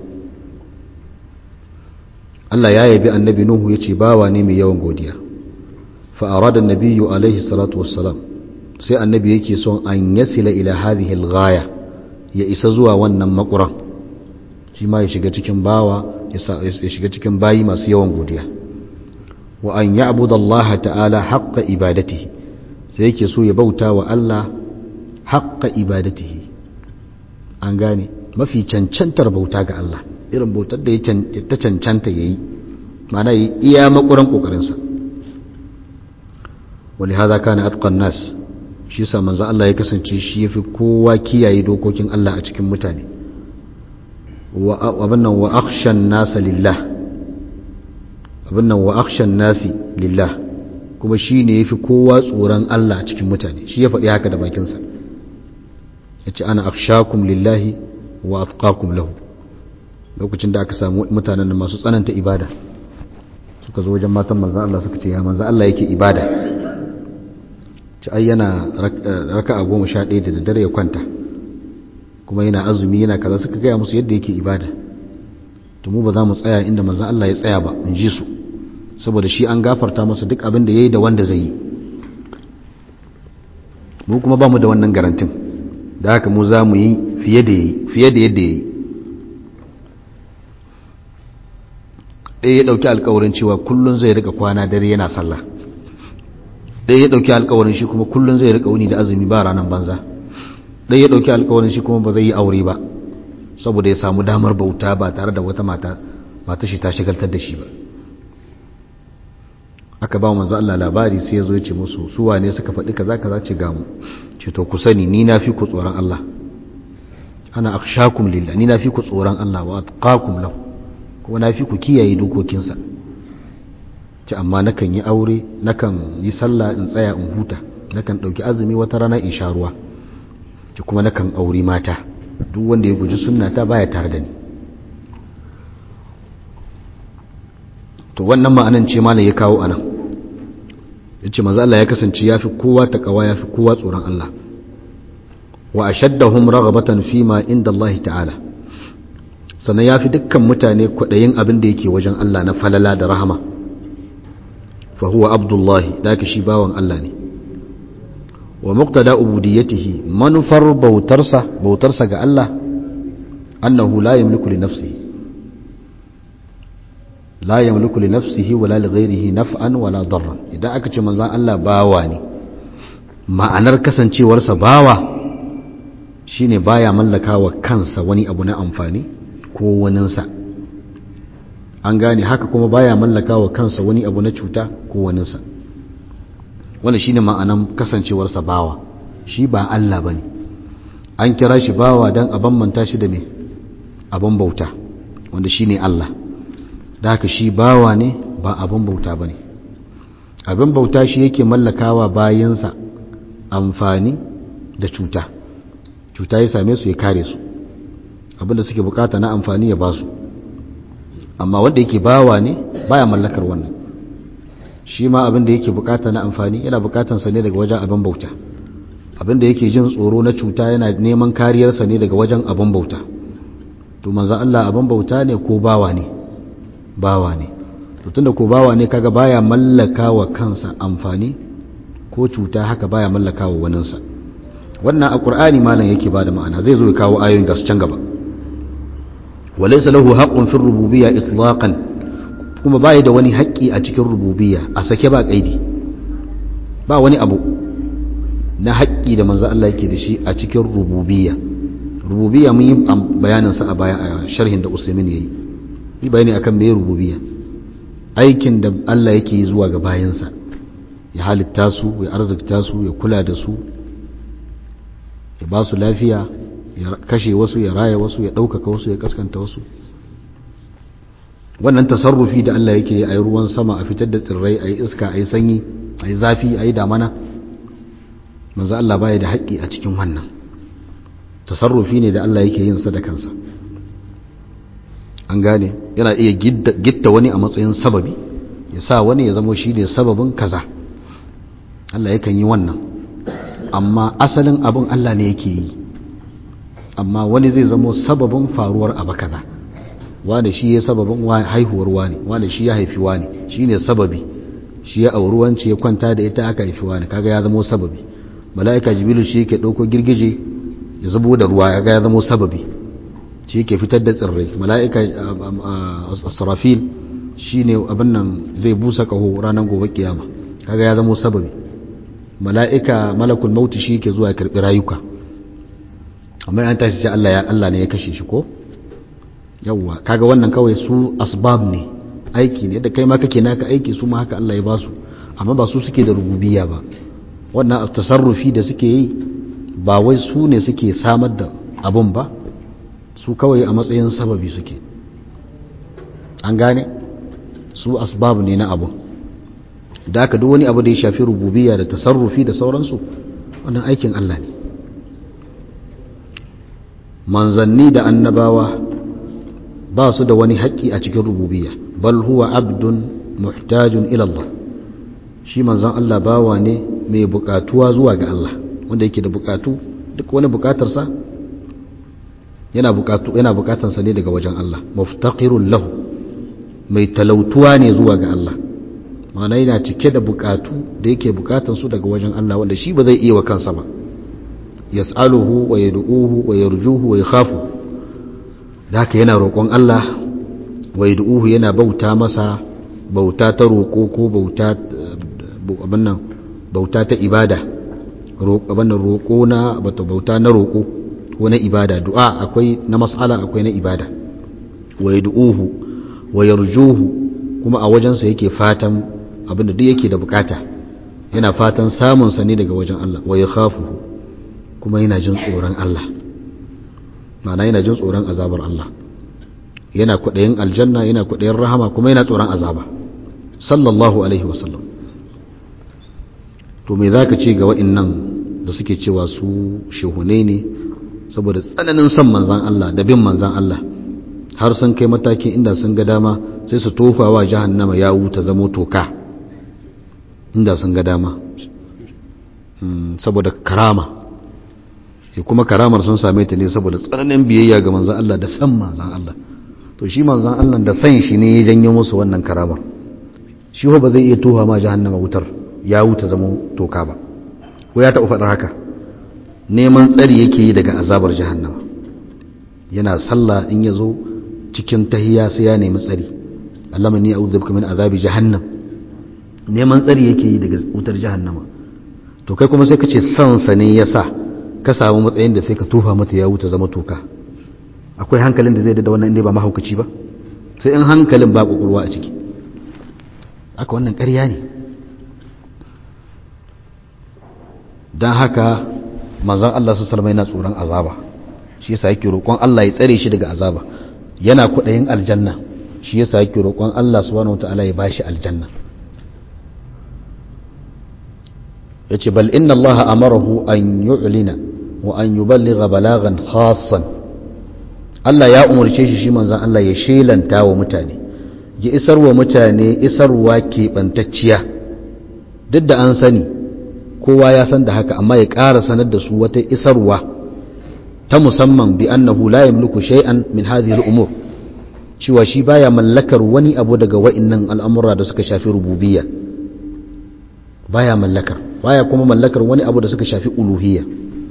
Speaker 1: Allah ya yabi annabi nuhu yace bawa ne mai yawan godiya. Fa arada an-nabiyyu alaihi salatu wassalam, sai annabi yake son an yasila ila hadhihi al-ghaya, ya isa zuwa wannan makuran, shi ma ya shiga cikin bawa, ya shiga cikin bayi masu yawan godiya. Wa an ya'budu Allah ta'ala haqqa ibadatihi, sai yake so ya bauta wa Allah haqqa ibadatihi, an gane mafi cancantar bauta ga Allah, irin bautar da ya ta cancanta yayi, ma'ana yi iya makuran kokarinsa. Wani haza kana atqan nas, shi yasa manzo Allah ya kasance shi yafi kowa kiyaye dokokin Allah a cikin mutane. wa abinnan wa akhshan nas lillah, abinnan wa akhshan nasi lillah, kuma shine yafi kowa tsoron Allah a cikin mutane. Shi ya faɗi haka da bakinsa, yace ana akhshakum lillahi wa atqakum lahu. Lokacin da aka samu mutanen masu tsananta ibada suka zo wajen matan manzon Allah suka ce ya manzon Allah yake ibada, ci ai yana raka'a goma sha ɗaya da daddare ya kwanta, kuma yana azumi yana kaza. Suka gaya musu yadda yake ibada. To mu ba za mu tsaya inda manzon Allah ya tsaya ba, in ji su, saboda shi an gafarta masa duk abin da yayi da wanda zai yi. Mu kuma ba mu da wannan garantin, da haka mu za mu yi fiye da yayi, fiye da yadda yayi. ɗaya ya ɗauki alkawarin cewa kullum zai rika kwana dare yana sallah, ɗaya ya ɗauki alkawarin shi kuma kullum zai rika wuni da azumi ba ranar banza, ɗaya ya ɗauki alkawarin shi kuma ba zai yi aure ba saboda ya samu damar bauta ba tare da wata mata mata shi ta shigaltar da shi ba. Aka ba manzo Allah labari, sai ya zo ya ce musu su wane suka faɗi kaza kaza, ce ga mu. Ce to ku sani ni na fi ku tsoron Allah, ana akhshakum lillah, ni na fi ku tsoron Allah wa atqakum lahu, kuma na fi ku kiyaye dokokinsa. Ce amma nakan yi aure, nakan yi sallah in tsaya in huta, nakan ɗauki azumi wata rana in sha ruwa, ce kuma nakan aure mata. Duk wanda ya guji sunna ta baya tare da ni. To wannan ma'anan ce malam ya kawo anan, yace manzo Allah ya kasance yafi kowa takawa, yafi kowa tsoron Allah. Wa ashaddahum raghabatan fima inda Allah ta'ala, sannan yafi dukkan mutane kwadayin abin da yake wajen Allah na falala da rahama. Fa huwa abdullahi, daka shi bawan Allah ne. Wa muqtada ubudiyyatihi, manufar bautarsa bautarsa ga Allah, annahu la yamliku li nafsihi la yamliku li nafsihi wala li ghayrihi naf'an wala darran. Idan aka ce manzon Allah bawa ne, ma'anar kasancewarsa bawa shine baya mallakawa kansa wani abu na amfani ko waninsa, an gane haka, kuma baya mallakawa kansa wani abu na cuta ko waninsa. Wannan shine ma'anan kasancewarsa bawa, shi ba Allah bane. An kira shi bawa dan a bambanta shi da me, abin bauta wanda shine Allah. Da haka shi bawa ne, ba abin bauta bane. Abin bauta shi yake mallakawa bayansa amfani da cuta, cuta ya same su ya kare su, abinda suke bukata na amfani ya basu. Amma wanda yake bawa ne baya mallakar wannan, shi ma abinda yake bukata na amfani yana bukatansa ne daga wajen abin bauta, abinda yake jin tsoro na cuta yana neman kariyarsa ne daga wajen abin bauta. To manzo Allah abin bauta ne ko bawa ne? Bawa ne. to tunda ko bawa ne kaga baya mallaka wa kansa amfani ko cuta, haka baya mallaka wa waninsa. wannan a Qur'ani malam yake bada ma'ana, zai zo ya kawo ayoyin da su can gaba. walaysa lahu haqqun fi rububiyya itlaqan, kuma bai da wani haƙƙi a cikin rububiyya a sake ba kaidi, ba wani abu na haƙƙi da manzo Allah yake da shi a cikin rububiyya. rububiyya mun yi bayanin sa a baya a sharhin da Usaimin yayi, yi bayani akan me rububiyya. aikin da Allah yake yi zuwa ga bayansa, ya halitta su, ya arzikta su, ya kula da su, ya ba su lafiya, ya kashe wasu, ya raya wasu, ya ɗaukaka wasu, ya kaskanta wasu. wannan tasarrufi da Allah yake yi, a yi ruwan sama, a fitar da tsirrai, a yi iska, a yi sanyi, a yi zafi, a yi damana, manzo Allah baya da haƙƙi a cikin wannan. tasarrufi ne da Allah yake yin sa da kansa. an gane, yana iya gitta wani a matsayin sababi, ya sa wani ya zama shi ne sababin kaza. Allah yakan yi wannan, amma asalin abin Allah ne yake yi, amma wani zai zama sababin faruwar abu kaza. wani shi ya sababin haihuwar wani, wani shi ya haifi wani, shi ne sababi, shi ya auri wance ya kwanta da ita aka haifi wani, kaga ya zama sababi. mala'ika jibilu shi yake ɗauko girgije ya zubo da ruwa, kaga ya zama sababi, shi ke fitar da tsirrai. mala'ika asrafil shi ne abin nan zai busa kaho ranar gobe kiyama, kaga ya zama sababi. mala'ika malakul mauti shi ke zuwa karɓi rayuka, amma an tashi ce Allah ya Allah ne ya kashe shi ko yawwa. kaga wannan kawai su asbab ne, aiki ne da kai ma kake naka aiki, su ma haka Allah ya ba su, amma ba su suke da rububiyya ba. wannan tasarrufi da suke yi ba wai su ne suke samar da abun ba, su kawai a matsayin sababi suke. an gane, su asbab ne na abu. da aka duk wani abu da ya shafi rububiyya da tasarrufi da sauransu, wannan aikin Allah ne. manzanni da annabawa ba su da wani haƙƙi a cikin rububiyya, bal huwa abdun muhtajun ila Allah. shi manzan Allah bawa ne mai buƙatuwa zuwa ga Allah, wanda yake da buƙatu, duk wani buƙatarsa yana buƙatu yana buƙatarsa ne daga wajen Allah. muftaqirun lahu, mai talautuwa ne zuwa ga Allah, ma'ana yana cike da buƙatu da yake buƙatar su daga wajen Allah, wanda shi ba zai iya wa kansa ba. yas'aluhu wa yad'uhu wa yarjuhu wa yakhafu, da haka yana roƙon Allah, wa yad'uhu yana bauta masa, bauta ta roƙo ko bauta abin nan bauta ta ibada, abin nan roƙo na bauta na roƙo ko na ibada. du'a akwai na mas'ala, akwai na ibada. wa yad'uhu wa yarjuhu, kuma a wajensa yake fatan abin da duk yake da bukata, yana fatan samun sa ne daga wajen Allah. wa yakhafuhu, kuma yana jin tsoron Allah, ma'ana yana jin tsoron azabar Allah, yana kwaɗayin aljanna, yana kwaɗayin rahama, kuma yana tsoron azaba. sallallahu alaihi wasallam. to me za ka ce ga wa'innan da suke cewa su shehunai ne saboda tsananin son manzan Allah da bin manzan Allah, har sun kai matakin inda sun ga dama sai su tofa wa jahannama ya wuta zamo toka, inda sun ga dama, saboda karama. kuma karamar sun same ta ne saboda tsananin biyayya ga manzan Allah da san manzan Allah. to shi manzan Allah da san shi ne ya janyo musu wannan karamar. shi ba zai iya tuha ma jahannama wutar ya wuta zama toka ba, ko ya taɓa faɗar haka. neman tsari yake yi daga azabar jahannama, yana sallah in ya zo cikin tahiyya sai ya nemi tsari, Allahumma inni a'udhu bika min azabi jahannam. neman tsari yake yi daga wutar jahannama. to kai kuma sai ka ce san sa ne yasa ka samu matsayin da sai ka tufa mata ya wuta zama toka. akwai hankalin da zai da wannan inda ba mahaukaci ba, sai in hankalin ba kokurwa a ciki. aka wannan ƙarya ne. don haka manzon Allah su salama yana tsoron azaba, shi yasa yake roƙon Allah ya tsare shi daga azaba. yana kwaɗayin aljanna, shi yasa yake roƙon Allah subhanahu wataala ya bashi aljanna. yace bal inna Allah amarahu an yu'lina wa an yuballigha balagan khassan. Allah ya umarce shi shi manzon Allah ya shelanta wa mutane, ya isar wa mutane isarwa keɓantacciya. duk da an sani, kowa ya san da haka, amma ya ƙara sanar da su wata isarwa ta musamman, bi annahu la yamliku shay'an min hadhihi al-umur, cewa shi baya mallakar wani abu daga wa'annan al'amura da suka shafi rububiyya baya mallakar baya kuma mallakar wani abu da suka shafi uluhiyya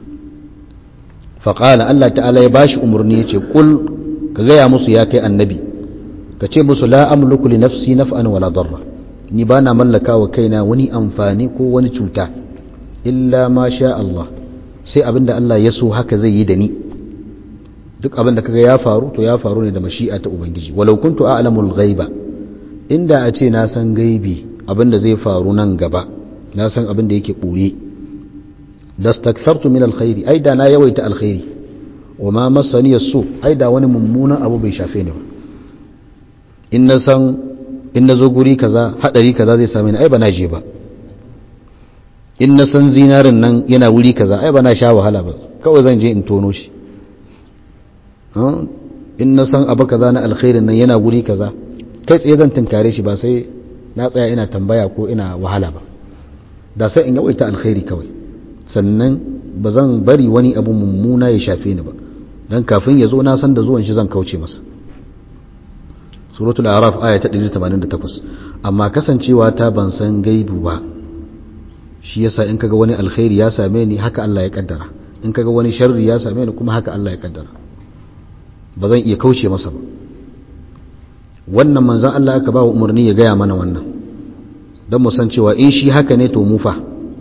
Speaker 1: faqala Allah ta'ala ya bashi umurni yace kul ka gaya musu ya kai annabi ka ce musu la amliku li nafsi naf'an wala darra ni bana mallaka wa kaina wani amfani ko wani cuta illa ma sha Allah sai abinda Allah ya so haka zai yi da ni duk abinda kaga ya faru to ya faru ne da mashi'a ta ubangiji walau kuntu a'lamul ghaiba inda a ce na san gaibi abinda zai faru nan gaba na san abinda yake boye lastakthartu min alkhairi ai da na yawaita alkhairi wama masani yasu ai da wani mummunan abu bai shafe ni ba in na san in na zo guri kaza hadari kaza zai same ni ai ba na je ba in na san zinarin nan yana wuri kaza ai ba na sha wahala ba kawai zan je in tono shi in na san abu kaza na alkhairin nan yana wuri kaza kai tsaye zan tunkare shi ba sai na tsaya ina tambaya ko ina wahala ba da sai in yawaita alkhairi kawai sannan ba zan bari wani abu mummuna ya shafe ni ba dan kafin ya zo na san da zuwan shi zan kauce masa suratul araf aya ta ɗari tamanin da takwas amma kasancewa ta ban san gaibu ba shi yasa in kaga wani alkhairi ya same ni haka Allah ya kaddara in kaga wani sharri ya same ni kuma haka Allah ya kaddara ba zan iya kauce masa ba wannan manzon Allah aka ba wa umarni ya gaya mana wannan dan mu san cewa in shi haka ne to mu fa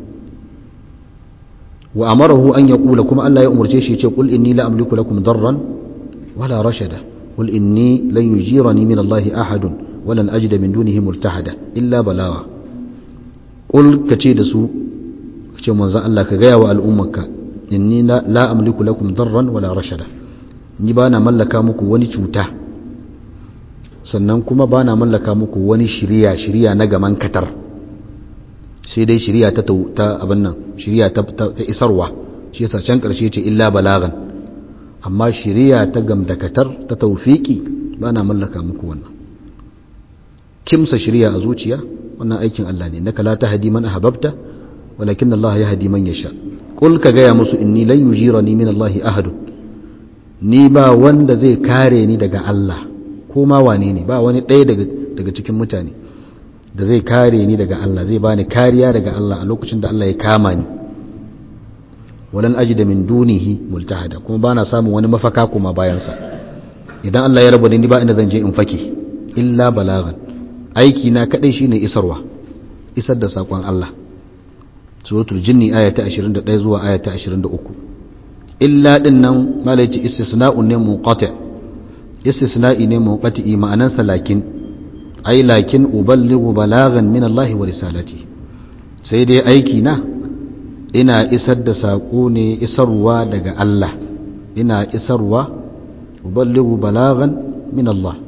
Speaker 1: wa amarahu an yaqula kuma Allah ya umurce shi ya ce qul inni la amliku lakum darran wala rashada qul inni lan yujirani min Allah ahadun walan ajida min dunihi multahada illa balawa qul kace da su kace manzon Allah ka gaya wa al'ummarka inni la amliku lakum darran wala rashada ni bana mallaka muku wani cuta sannan kuma bana mallaka muku wani shiriya shiriya na gaman katar sai dai shiriya ta ta abin nan shiriya ta ta isarwa shi yasa can karshe ce illa balagan amma shiriya ta gamdakatar ta tawfiki bana mallaka muku wannan kimsa shiriya a zuciya wannan aikin Allah ne naka la tahdi man ahbabta walakin Allah yahdi man yasha qul ka gaya musu inni lan yujirani min Allah ahad ni ba wanda zai kare ni daga Allah ko ma wane ne ba wani ɗaya daga daga cikin mutane da zai kare ni daga Allah zai bani kariya daga Allah a lokacin da Allah ya kama ni walan ajida min dunihi multahada kuma bana samun wani mafaka kuma bayan sa idan Allah ya rabu ni ba inda zan je in fake illa balagan aiki na kadai shine isarwa isar da sakon Allah suratul jinni aya ta ashirin da ɗaya zuwa aya ta ashirin da uku illa din nan malaci istisna'un ne munqati istisna'i ne munqati ma'anansa lakin ai lakin uballighu balagan min Allah wa risalati sai dai aiki na ina isar da sako ne isarwa daga Allah ina isarwa uballighu balagan min Allah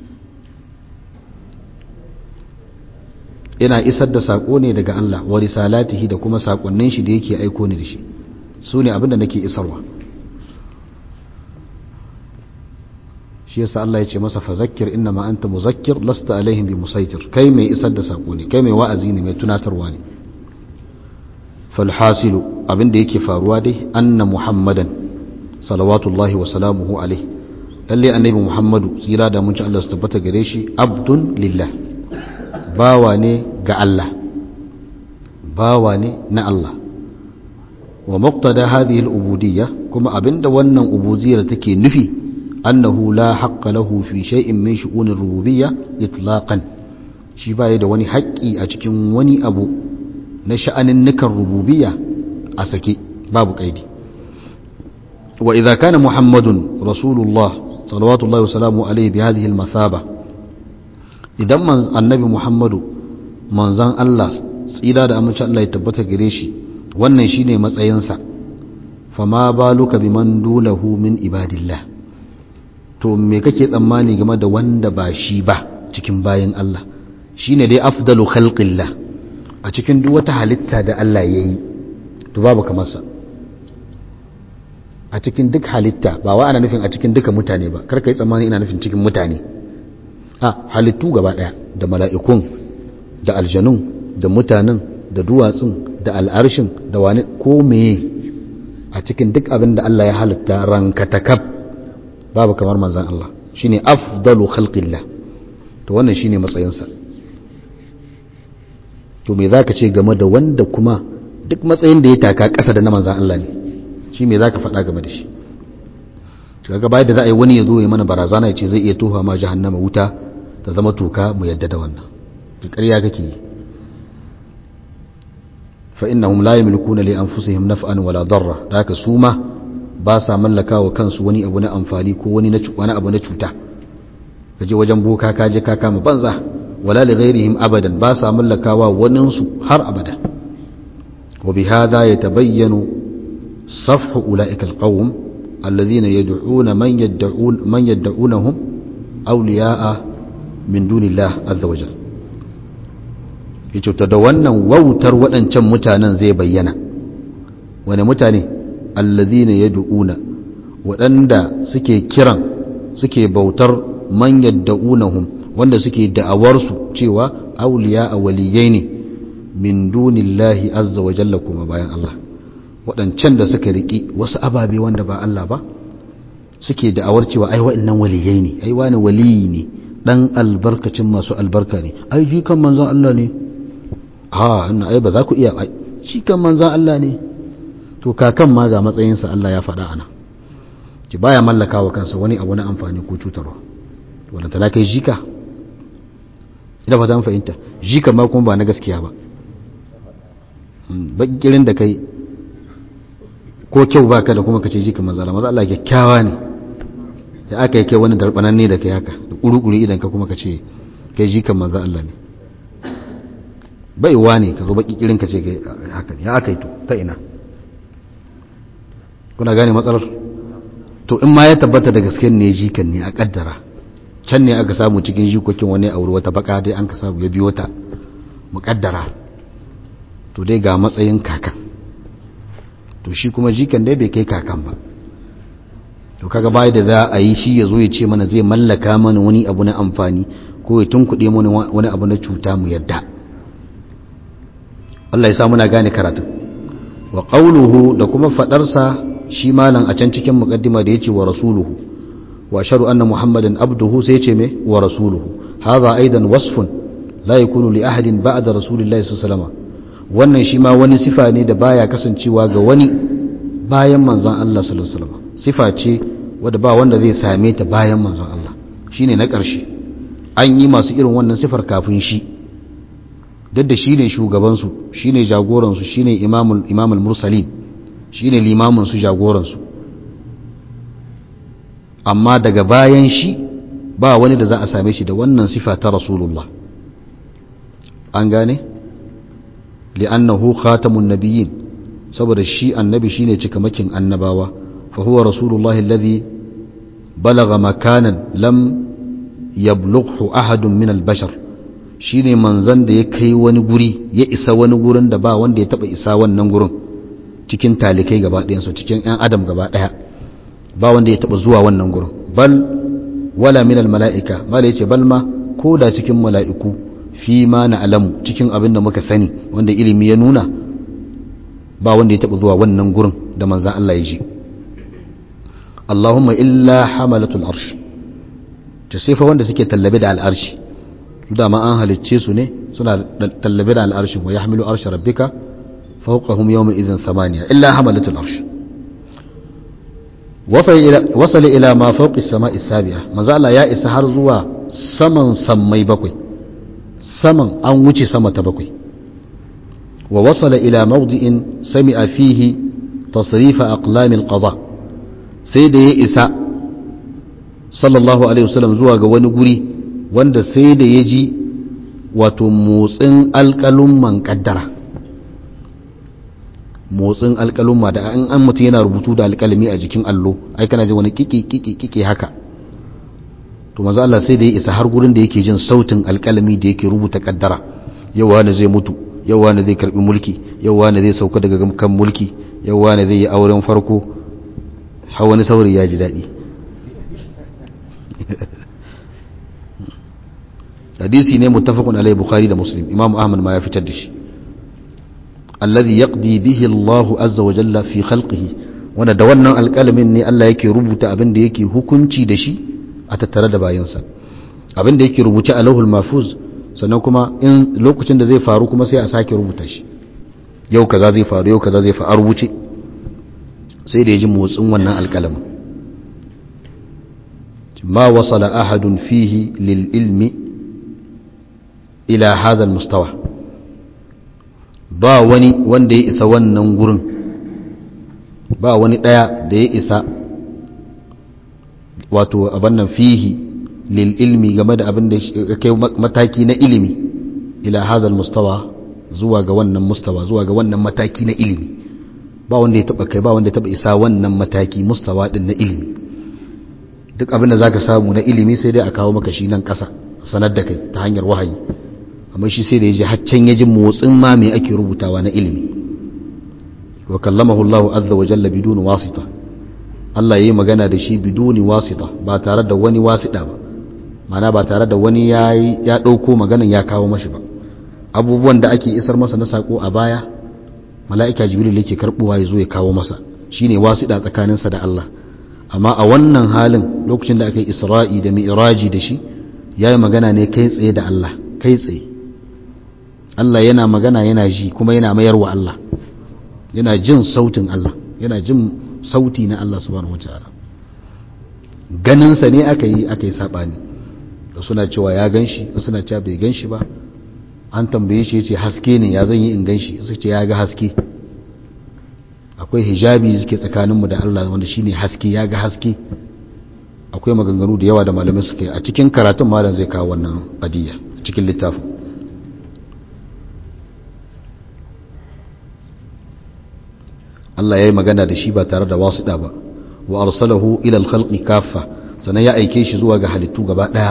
Speaker 1: ina isar da sako ne daga Allah wa risalatihi da kuma sakonnin shi da yake aiko ni da shi su ne abinda nake isarwa shi yasa Allah ya ce masa fazakkir innama anta muzakkir lasta alaihim bi musaitir kai mai isar da sako ne kai mai wa'azi ne mai tunatarwa ne fal hasilu abinda yake faruwa dai anna muhammadan salawatullahi wa salamuhu alaihi lalle annabi muhammadu tsira da mun ci Allah su tabbata gare shi abdun lillah bawa ne ga Allah bawa ne na Allah wa muqtada hadhihi al-ubudiyya kuma abinda wannan ubudiyyar take nufi annahu la haqqa lahu fi shay'in min shu'unir rububiyya itlaqan shi baya da wani haƙƙi a cikin wani abu na sha'anin nukan rububiyya a sake babu kaidi wa idza kana muhammadun rasulullah salawatullahi wa salamu alayhi bi hadhihi al-mathaba idan man annabi muhammadu manzan Allah tsira da amince Allah ya tabbata gare shi wannan shine matsayinsa fama baluka biman dulahu min ibadillah to me kake tsammani game da wanda ba shi ba cikin bayin Allah shine dai afdalu khalqillah a cikin duk wata halitta da Allah yayi to babu kamar sa a cikin duk halitta ba wa ana nufin a cikin duka mutane ba kar kai tsammani ina nufin cikin mutane a halittu gaba daya da mala'ikun da aljanun da mutanen da duwatsun da al'arshin da wani ko meye a cikin duk abin da Allah ya halitta rankatakab babu kamar manzan Allah shine afdalu khalqillah to wannan shine matsayinsa. to me zaka ce game da wanda kuma duk matsayin da ya taka ƙasa da na manzan Allah ne, shi me zaka faɗa game da shi? kaga bayan da za a yi wani ya zo ya mana barazana ya ce zai iya toha ma jahannama wuta ta zama toka mu yadda da wannan, ki ƙarya kake yi. fa innahum la yamlikuna li anfusihim naf'an wala darra, da haka su ma ba sa mallaka wa kansu wani abu na amfani ko wani na wani abu na cuta. kaje wajen boka kaje ka kama banza, wala li ghairihim abadan, ba sa mallakawa wanin su har abada. wa bihadha yatabayyanu safhu ulaika alqawm alladhina yad'una man yad'un man yad'unahum awliya'a min dunillah azza wa jalla. yace ta da wannan wautar waɗancan mutanen zai bayyana. wani mutane? alladhina yad'una, waɗanda suke kiran suke bautar man yad'unahum, wanda suke da'awar su cewa awliya waliyai ne min dunillahi azza wa jalla, kuma bayan Allah. waɗancan da suka riki wasu ababe wanda ba Allah ba suke da'awar cewa ai waɗannan waliyai ne, ai wani waliyi ne, dan albarkacin masu albarka ne, ai jikan manzon Allah ne. a ina ai ba za ku iya, ai shi kan manzon Allah ne. to kakan ma ga matsayinsa Allah ya faɗa ana, ki baya mallaka wa kansa wani abu na amfani ko cutarwa. wanda ta kai jika, ina fata an fahimta, jika ma kuma ba na gaskiya ba. bakirin da kai ko kyau baka da kuma kace jika manzo Allah, manzo Allah kyakkyawa ne, da aka yi kai wani darbanan ne da kai haka da kuru-kuru idan ka kuma kace kai jikan manzo Allah ne. baiwa ne ka zo bakirin ka ce kai haka ne, ya aka yi to ta ina? kuna gane matsalar? to in ma ya tabbata da gaske ne jikan ne, a kaddara can ne aka samu cikin jikokin wani aure wata baka dai an ka samu ya biyo ta, mu kaddara to dai ga matsayin kakan, to shi kuma jikan dai bai kai kakan ba. to kaga bai da za a yi shi ya zo ya ce mana zai mallaka mana wani abu na amfani ko ya tunkuɗe mana wani abu na cuta mu yadda. Allah ya sa muna gane karatu. wa qawluhu, da kuma fadarsa shi malam a can cikin muqaddima da yace wa rasuluhu wa ashhadu anna muhammadan abduhu, sai yace me wa rasuluhu. hadha aidan wasfun la yakunu li ahadin ba'da rasulillahi sallallahu alaihi wasallam, wannan shi ma wani sifa ne da baya kasancewa ga wani bayan manzon Allah sallallahu alaihi wasallam. sifa ce wadda ba wanda zai same ta bayan manzon Allah, shine na ƙarshe. an yi masu irin wannan sifar kafin shi, duk da shine shugaban su, shine jagoran su, shine imamul imamul mursalin, shine limamin su, jagoran su. amma daga bayan shi ba wani da za a same shi da wannan sifa ta rasulullah. an gane? li'annahu khatamun nabiyyin, saboda shi annabi shine cikamakin annabawa. fa huwa rasulullahi alladhi balagha makanan lam yablughu ahadun min al-bashar, shine manzon da ya kai wani guri, ya isa wani gurin da ba wanda ya taba isa wannan gurin cikin talikai gaba ɗayan su, cikin ƴan adam gaba ɗaya ba wanda ya taba zuwa wannan gurin. bal wala min al-mala'ika, mala yace bal ma ko da cikin mala'iku, fi ma na alamu, cikin abin da muka sani wanda ilimi ya nuna, ba wanda ya taɓa zuwa wannan gurin da manzan Allah ya ji. Allahumma illa hamalatul arsh, ta sefa wanda suke tallabe da al'arshi, dama an halicce su ne suna tallabe da al'arshin, wa yahmilu arsha rabbika fawqahum yawma idhin thamaniya illa hamalatul arsh. wasala ila ma fawqi as-sama'i as-sabi'a, manzo Allah ya isa har zuwa saman sammai bakwai, saman an wuce sama ta bakwai. wa wasala ila mawdi'in sami'a fihi tasrifa aqlam al-qada, sai da ya isa sallallahu alaihi wasallam zuwa ga wani guri wanda sai da ya ji wato motsin alƙalumman kaddara, motsin alƙalumma da an an mutu yana rubutu da alƙalami a jikin allo, ai kana ji wani kiki kiki kiki haka. to manzo Allah sai da ya isa har gurin da yake jin sautin alƙalami da yake rubuta kaddara, yau wani zai mutu, yau wani zai karbi mulki, yau wani zai sauka daga kan mulki, yau wani zai yi auren farko, har wani saurayi ya ji daɗi. hadisi ne muttafaqun alai, bukhari da muslim, imam ahmad ma ya fitar da shi. alladhi yaqdi bihi Allahu azza wa jalla fi khalqihi, wanda da wannan alƙalamin ne Allah yake rubuta abin da yake hukunci da shi a tattare da bayansa abin da yake rubuce a lauhul mahfuz sannan kuma in lokacin da zai faru kuma sai a sake rubuta shi yau kaza zai faru yau kaza zai faru a rubuce sai da ya ji motsin wannan alƙalamin ma wasala ahadun fihi lil ilmi ila hadha al mustawa ba wani wanda ya isa wannan gurin ba wani daya da ya isa wato abin nan fihi lil ilmi game da abin da ya kai mataki na ilimi ila hadha al mustawa zuwa ga wannan mustawa zuwa ga wannan mataki na ilimi ba wanda ya taba kai ba wanda ya taba isa wannan mataki mustawa din na ilimi duk abin da zaka samu na ilimi sai dai a kawo maka shi nan kasa sanar da kai ta hanyar wahayi amma shi sai da yaji haccen yaji motsin ma me ake rubutawa na ilimi wa kallamahu Allah azza wa jalla bidun wasita Allah yayi magana da shi biduni wasita ba tare da wani wasida ba mana ba tare da wani yayi ya dauko maganan ya kawo mashi ba abubuwan da ake isar masa na sako a baya mala'ika jibril yake karbowa yazo ya kawo masa shine wasida tsakaninsa da Allah amma a wannan halin lokacin da aka yi isra'i da mi'raji da shi yayi magana ne kai tsaye da Allah kai tsaye Allah yana magana yana ji kuma yana mayarwa Allah yana jin sautin Allah yana jin sauti na Allah subhanahu wataala ganin sa ne aka yi aka yi sabani da suna cewa ya ganshi da suna cewa bai ganshi ba an tambaye shi yace haske ne ya zan yi in ganshi sai ce ya ga haske akwai hijabi suke tsakaninmu da Allah wanda shine haske ya ga haske akwai maganganu da yawa da malamai suka yi a cikin karatun malam zai kawo wannan qadiya cikin littafin Allah yayi magana da shi ba tare da wasida ba wa arsalahu ila al-khalqi kaffa sannan ya aike shi zuwa ga halittu gaba daya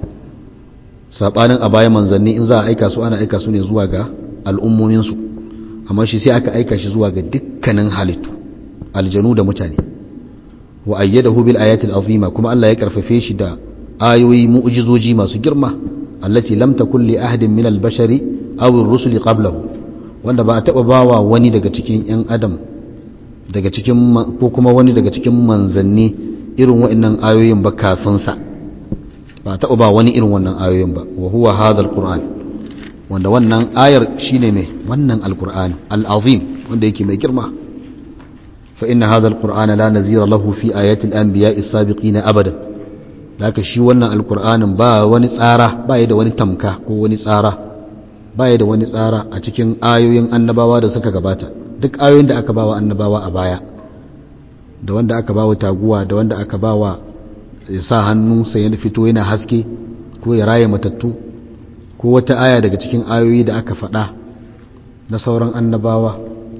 Speaker 1: sabanin a bayan manzanni in za a aika su ana aika su ne zuwa ga al'ummomin su amma shi sai aka aika shi zuwa ga dukkanin halittu aljanu da mutane wa ayyadahu bil ayatil azima kuma Allah ya karfafe shi da ayoyi mu'jizoji masu girma allati lam takul li ahadin min al bashari aw ar rusuli qablahu wanda ba a taba bawa wani daga cikin yan adam daga cikin ko kuma wani daga cikin manzanni irin wa'annan ayoyin ba kafin sa ba a taba ba wani irin wannan ayoyin ba wa huwa hadha al qur'an wanda wannan ayar shine mai wannan alqur'ani alazim wanda yake mai girma fa inna hadha alqur'ana la nazira lahu fi ayati al-anbiya'i as-sabiqina abadan haka shi wannan alqur'anin ba wani tsara ba ya da wani tamka ko wani tsara ba ya da wani tsara a cikin ayoyin annabawa da suka gabata duk ayoyin da aka bawa annabawa a baya da wanda aka bawa taguwa da wanda aka bawa ya sa hannu sai ya fito yana haske ko ya raye matattu ko wata aya daga cikin ayoyi da aka faɗa na sauran annabawa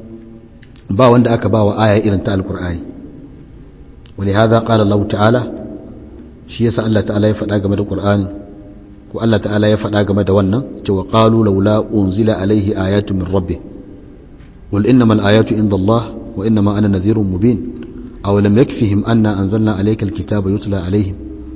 Speaker 1: ba wanda aka ba wa aya irin ta alkur'ani wani haza ƙala Allah ta'ala shi yasa Allah ta'ala ya faɗa game da ƙur'ani ko Allah ta'ala ya faɗa game da wannan cewa ƙalu laula unzila alaihi ayatu min rabbi wal innama al-ayatu inda Allah wa innama ana nadhirun mubin aw lam yakfihim anna anzalna alayka al-kitaba yutla alaihim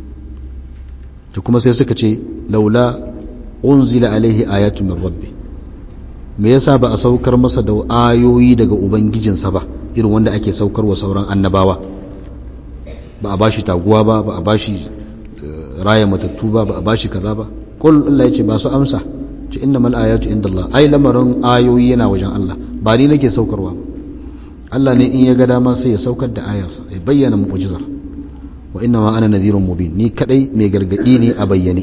Speaker 1: to kuma sai suka ce laula unzila alaihi ayatu min rabbi me yasa ba a saukar masa da ayoyi daga ubangijinsa ba irin wanda ake saukar wa sauran annabawa ba a bashi taguwa ba ba a bashi raya matattu ba ba a bashi kaza ba qul Allah yace ba su amsa ce innamal ayatu indallah ai lamarin ayoyi yana wajen Allah ba ni nake saukarwa ba Allah ne in ya ga dama sai ya saukar da ayarsa ya bayyana mu'jizar wa innama ana nadhirun mubin ni kadai mai gargadi ne a bayyane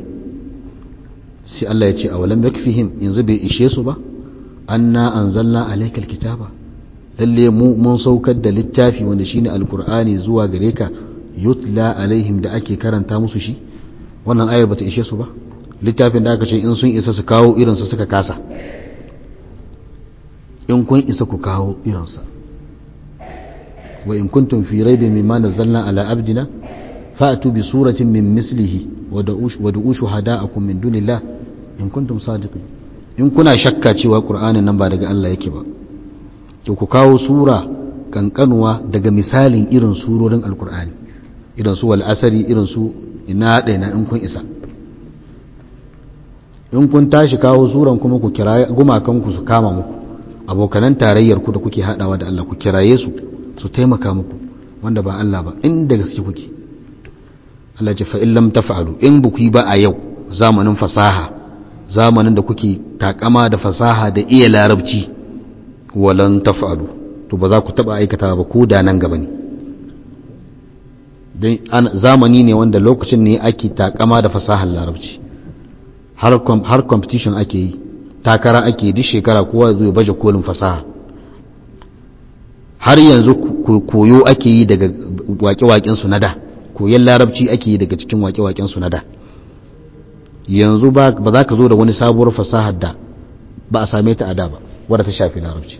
Speaker 1: sai Allah ya ce awalam yakfihim yanzu bai ishe su ba anna anzalna alayka alkitaba lalle mu mun saukar da littafi wanda shine alqur'ani zuwa gare ka yutla alaihim da ake karanta musu shi wannan ayar bata ishe su ba littafin da aka ce in sun isa su kawo irin su suka kasa in kun isa ku kawo irin sa wa in kuntum fi raibin mimma nazzalna ala abdina fa'tu bi suratin min mislihi wa da'u shuhada'akum min dunillah in kuntum sadiqin in kuna shakka cewa qur'anin nan ba daga Allah yake ba to ku kawo sura kankanuwa daga misalin irin surorin alqur'ani irin su wal asri irin su ina daina in kun isa in kun tashi kawo suran kuma ku kiraye gumakan ku su kama muku abokanan tarayyar ku da kuke hadawa da Allah ku kiraye su su taimaka muku wanda ba Allah ba inda gaske kuke Allah ce fa in lam taf'alu in buku ba a yau zamanin fasaha zamanin da kuke takama da fasaha da iya larabci walan taf'alu to ba za ku taba aikata ba ko da nan gaba ne dan zamani ne wanda lokacin ne ake takama da fasahar larabci har har competition ake yi takara ake duk shekara kowa zai baje kolin fasaha har yanzu koyo ake yi daga waƙe-waƙen su na da koyon larabci ake yi daga cikin waƙe-waƙen su na da yanzu ba za ka zo da wani sabuwar fasahar da ba a same ta a da ba wadda ta shafi larabci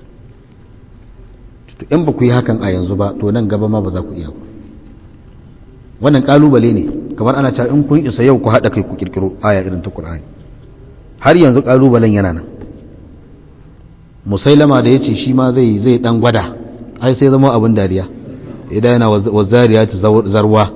Speaker 1: to in ba ku yi hakan a yanzu ba to nan gaba ma ba za ku iya ba wannan kalubale ne kamar ana cewa in kun isa yau ku haɗa kai ku kirkiro aya irin ta Qur'ani har yanzu kalubalen yana nan Musailama da yace shi ma zai zai dan gwada ai sai zama abin dariya idan yana wazariyat zarwa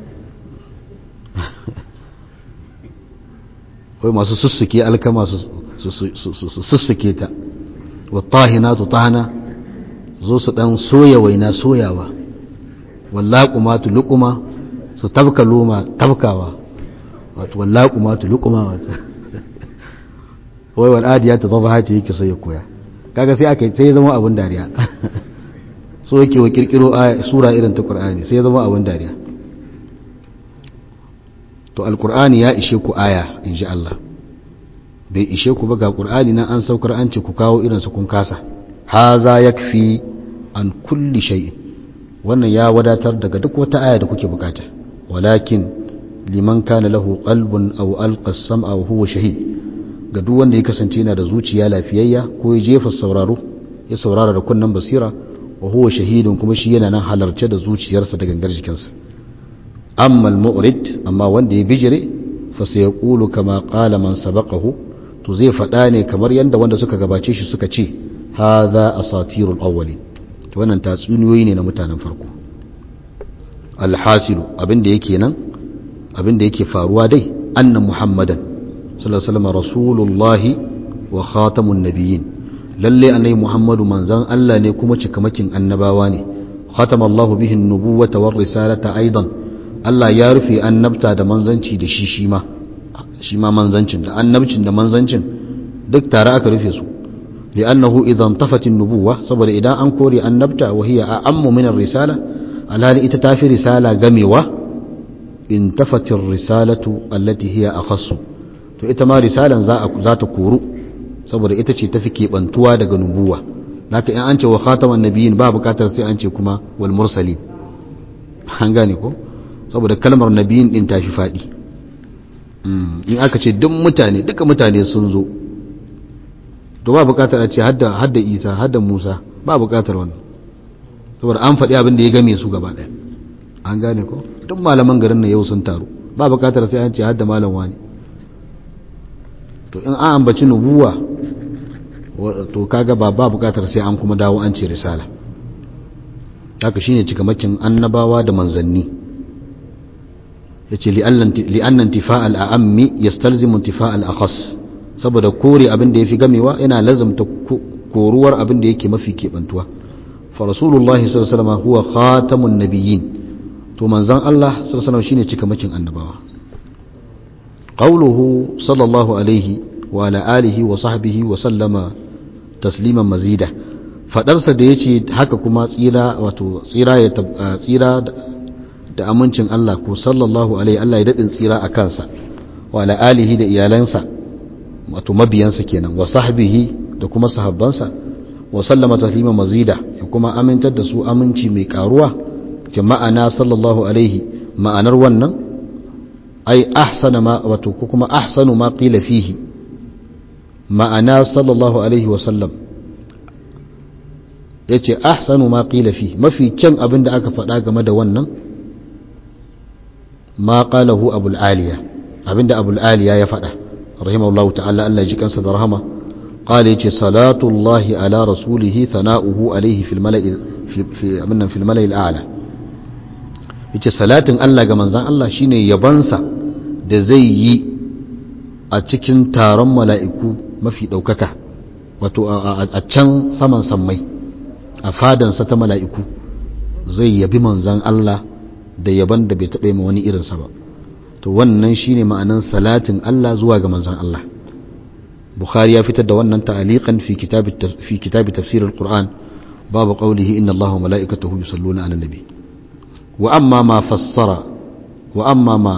Speaker 1: wai masu sussuke alkama su sussuke ta wattahinatu tahana zo su dan soya waina soyawa wallaqumatu luquma su tabka luma tabkawa wato wallaqumatu luquma wato wai wal adiyatu dhabaha ce yake so ya koya kaga sai aka sai zama abun dariya so yake wa kirkiro sura irin ta Qur'ani sai zama abun dariya to alqur'ani ya ishe ku aya insha Allah bai ishe ku ba ga Qur'ani nan an saukar an ce ku kawo irin su kun kasa haza yakfi an kulli shay'in wannan ya wadatar daga duk wata aya da kuke bukata walakin liman kana lahu qalbun aw alqa as-sam'a wa huwa shahid ga duk wanda ya kasance yana da zuciya lafiyayya ko ya jefa sauraro ya saurara da kunnan basira wa huwa shahidun kuma shi yana nan halarce da zuciyarsa da gangar jikinsa amma al-mu'rid amma wanda ya bijire fa sayaqulu kama qala man sabaqahu to zai fada ne kamar yanda wanda suka gabace shi suka ce hadha asatirul awwalin to wannan tatsuniyoyi ne na mutanen farko alhasilu abinda yake nan abinda yake faruwa dai anna muhammadan sallallahu alaihi wasallam rasulullahi wa khatamun nabiyyin lalle annabi muhammadu manzan Allah ne kuma cikamakin annabawa ne khatama Allahu bihi an-nubuwata war risalata aidan Allah ya rufe annabta da manzanci da shi shi ma shi ma manzancin da annabcin da manzancin duk tare aka rufe su li'annahu idan tafat an-nubuwa saboda idan an kore annabta wa hiya a'ammu min ar-risala alhali ita tafi risala gamewa in tafat ar-risalatu allati hiya akhassu to ita ma risalan za za ta koru saboda ita ce tafi kebantuwa daga nubuwa haka in an ce wa khataman nabiyyin ba bukatar sai an ce kuma wal mursalin an gane ko saboda kalmar nabiyin din tafi fadi in aka ce duk mutane duka mutane sun zo to ba bukatar a ce hadda hadda Isa hadda Musa ba bukatar wannan saboda an faɗi abin da ya game su gaba ɗaya an gane ko duk malaman garin nan yau sun taru ba bukatar sai an ce hadda malam wani to in an ambaci nubuwa to kaga ba ba bukatar sai an kuma dawo an ce risala haka shine cikamakin annabawa da manzanni yace li'anna intifa' al-a'ammi yastalzimu intifa' al-akhas saboda kore abin da yafi gamewa yana lazumta koruwar abin da yake mafi kebantuwa fa rasulullahi sallallahu alaihi wasallam huwa khatamun nabiyyin to manzon Allah sallallahu alaihi wasallam shine cikamakin annabawa qawluhu sallallahu alaihi wa ala alihi wa sahbihi wa sallama tasliman mazida fadarsa da yace haka kuma tsira wato tsira ya tsira da amincin Allah ko sallallahu alaihi Allah ya dadin tsira a kansa wa ala alihi da iyalansa wato mabiyansa kenan wa sahbihi da kuma sahabbansa wa sallama taslima mazida ya kuma amintar da su aminci mai karuwa jama'ana sallallahu alaihi ma'anar wannan ai ahsana ma wato ko kuma ahsanu ma qila fihi ma'ana sallallahu alaihi wa sallam yace ahsanu ma qila fihi mafi kyan abin da aka faɗa game da wannan ma qalahu abul aliya abinda abul aliya ya faɗa rahimahullahu ta'ala Allah ji kansa da rahama qala yace salatullahi ala rasulihi thana'uhu alayhi fil mala'i fi aminan fil mala'i al'ala yace salatin Allah ga manzon Allah shine yabansa da zai yi a cikin taron mala'iku mafi daukaka wato a can saman sammai a fadansa ta mala'iku zai yabi manzon Allah da yaban da bai taɓa ma wani irinsa ba. To wannan shine ma'anan salatin Allah zuwa ga manzon Allah. Bukhari ya fitar da wannan ta'aliqan fi kitab fi kitab tafsir al-Qur'an babu qawlihi inna Allaha wa mala'ikatahu yusalluna 'alan nabi. Wa amma ma fassara wa amma ma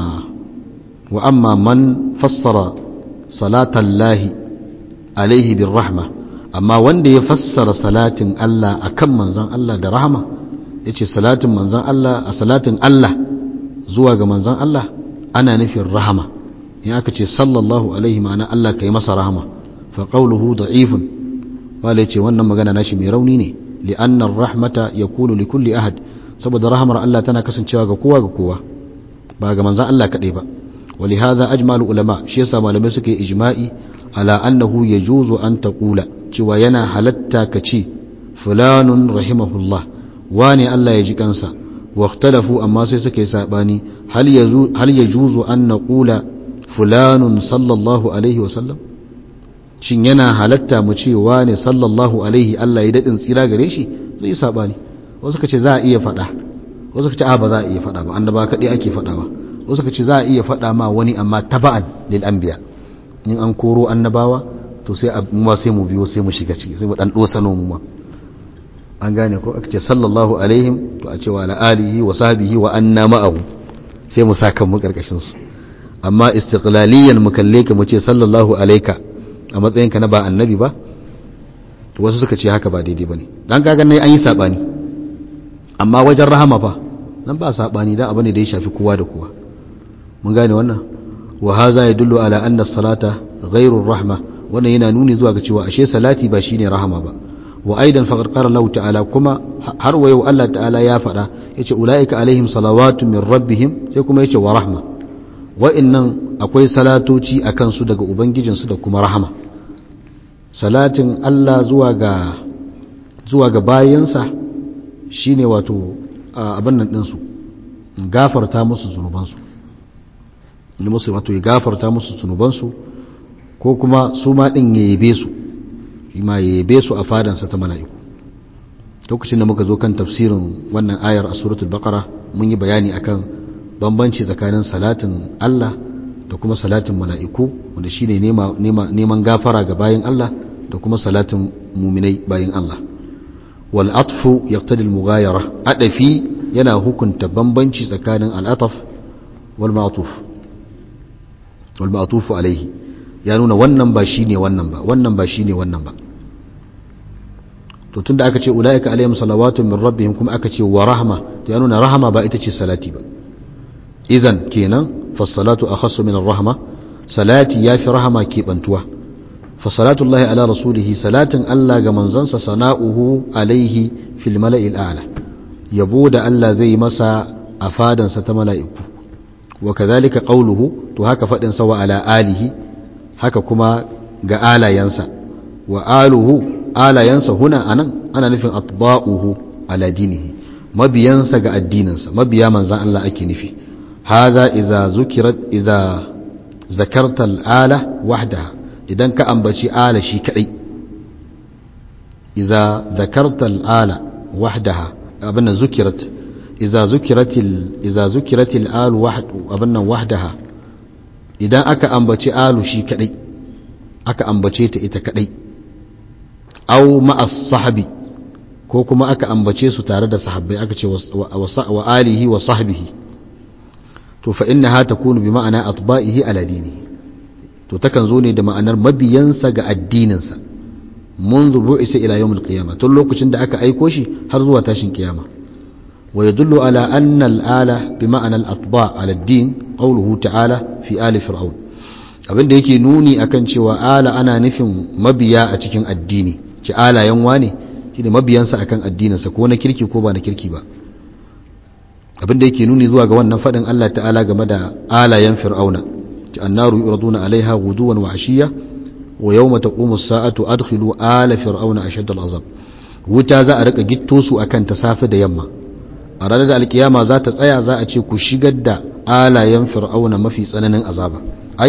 Speaker 1: wa amma man fassara salatan lahi alaihi bir rahma, amma wanda ya fassara salatin Allah akan manzon Allah da rahama, yace salatin manzon Allah a salatin Allah zuwa ga manzon Allah ana nufin rahama. in aka ce sallallahu alaihi ma'ana Allah kai masa rahama, fa qawluhu da'ifun, wala yace wannan magana nashi mai rauni ne, li'anna ar-rahmata yakunu li kulli ahad, saboda rahamar Allah tana kasancewa ga kowa ga kowa ba ga manzon Allah kadai ba. ولهذا أجمع العلماء شيء سما لم يسك إجماعي على أنه يجوز أن تقول cewa yana halatta ka ce fulanun rahimahullah wani Allah ya ji kansa, واختلفوا amma sai suka yi sabani hal yazu hal yajuzu an naqula fulanun sallallahu alaihi wa sallam, shin yana halatta mu ce wani sallallahu alaihi Allah ya dadin tsira gare shi? Zai sabani, wasu suka ce za a iya fada, wasu suka ce a ba za a iya fada ba, annaba kadai ake fadawa, wasu suka ce za a iya fada ma wani amma taba'an lil anbiya, in an koro annabawa to sai mu sai mu biyo sai mu shiga ciki sai mu dan dosano mu ma, an gane ko aka ce sallallahu alaihim to a ce wa ala alihi wa sahbihi wa anna ma'ahu sai mu saka mu karkashin su. amma istiqlaliyan mu kalle ka mu ce sallallahu alayka a matsayin ka na ba annabi ba, to wasu suka ce haka ba daidai bane, dan kaga ne an yi sabani. amma wajen rahama fa nan ba sabani, dan abane da ya shafi kowa da kowa, mun gane wannan. wa hadha yadullu ala anna as-salata ghayru ar-rahma, wannan yana nuni zuwa ga cewa ashe salati ba shine rahama ba. wa aidan faqad qala Allah ta'ala, kuma har wa yau Allah ta'ala ya faɗa yace ulaika alaihim salawatu min rabbihim, sai kuma yace wa rahma, wa'annan akwai salatoci akan su daga ubangijin su da kuma rahama. salatin Allah zuwa ga zuwa ga bayansa shine wato abin nan din su gafarta musu zunuban su, ne musu wato ya gafarta musu zunuban su, ko kuma su ma ɗin ya yabe su, ma ya yabe su a fadansa ta mala'iku. lokacin da muka zo kan tafsirin wannan ayar a suratul baqara mun yi bayani akan bambanci tsakanin salatin Allah da kuma salatin mala'iku, wanda shine nema neman gafara ga bayin Allah da kuma salatin muminai bayin Allah. wal atfu yaqtadi al mughayara, adafi yana hukunta bambanci tsakanin al ataf wal ma'tuf wal ma'tuf alayhi, ya nuna wannan ba shi ne wannan ba, wannan ba shi ne wannan ba. to tun da aka ce ula'ika alaihim salawatun min rabbihim kuma aka ce wa rahma, ya nuna rahama ba ita ce salati ba. idan kenan fassalatu akhassu min ar-rahma, salati yafi rahama ke bantuwa. fassalatu Allah ala rasulihi, salatin Allah ga manzansa sana'uhu alaihi fil mala'il a'la, yabo da Allah zai masa a fadansa ta mala'iku. wa kadhalika qawluhu, to haka fadin sa wa ala alihi, haka kuma ga alayansa. wa aluhu, alayansa huna anan ana nufin atba'uhu ala dinihi, mabiyansa ga addininsa, mabiya manzan Allah ake nufi. hadha idza zukirat idza zakarta al-ala wahdaha, idan ka ambaci ala shi kadai. idza zakarta al-ala wahdaha abinna zukirat idza zukiratil idza zukiratil al wahd abinna wahdaha, idan aka ambaci alu shi kadai, aka ambace ta ita kadai. aw ma'as sahabi, ko kuma aka ambace su tare da sahabbai, aka ce wa alihi wa sahbihi, to fa innaha takunu bi ma'ana atba'ihi ala dinihi, to takan zo ne da ma'anar mabiyansa ga addininsa. منذ بعث إلى يوم القيامة، تقول لك عند أكا أي كوشي هرزوا تاشن قيامة. ويدل على أن الآلة بمعنى الأطباع على الدين قوله تعالى في آل فرعون. abin da yake nuni akan cewa ala ana nufin mabiya a cikin addini, ce ala yanwa ne shine mabiyansa akan addininsa, ko na kirki ko ba na kirki ba. abin da yake nuni zuwa ga wannan fadin Allah ta'ala game da alayan fir'auna, ce annaru yuraduna alaiha ghuduwan wa ashiya wa yawma taqumu as-sa'atu adkhilu ala fir'auna ashadda al-azab. wuta za a rika gitto su akan ta safe da yamma, a ranar da alkiyama za ta tsaya, za a ce ku shigar da alayan fir'auna mafi tsananin azaba, ai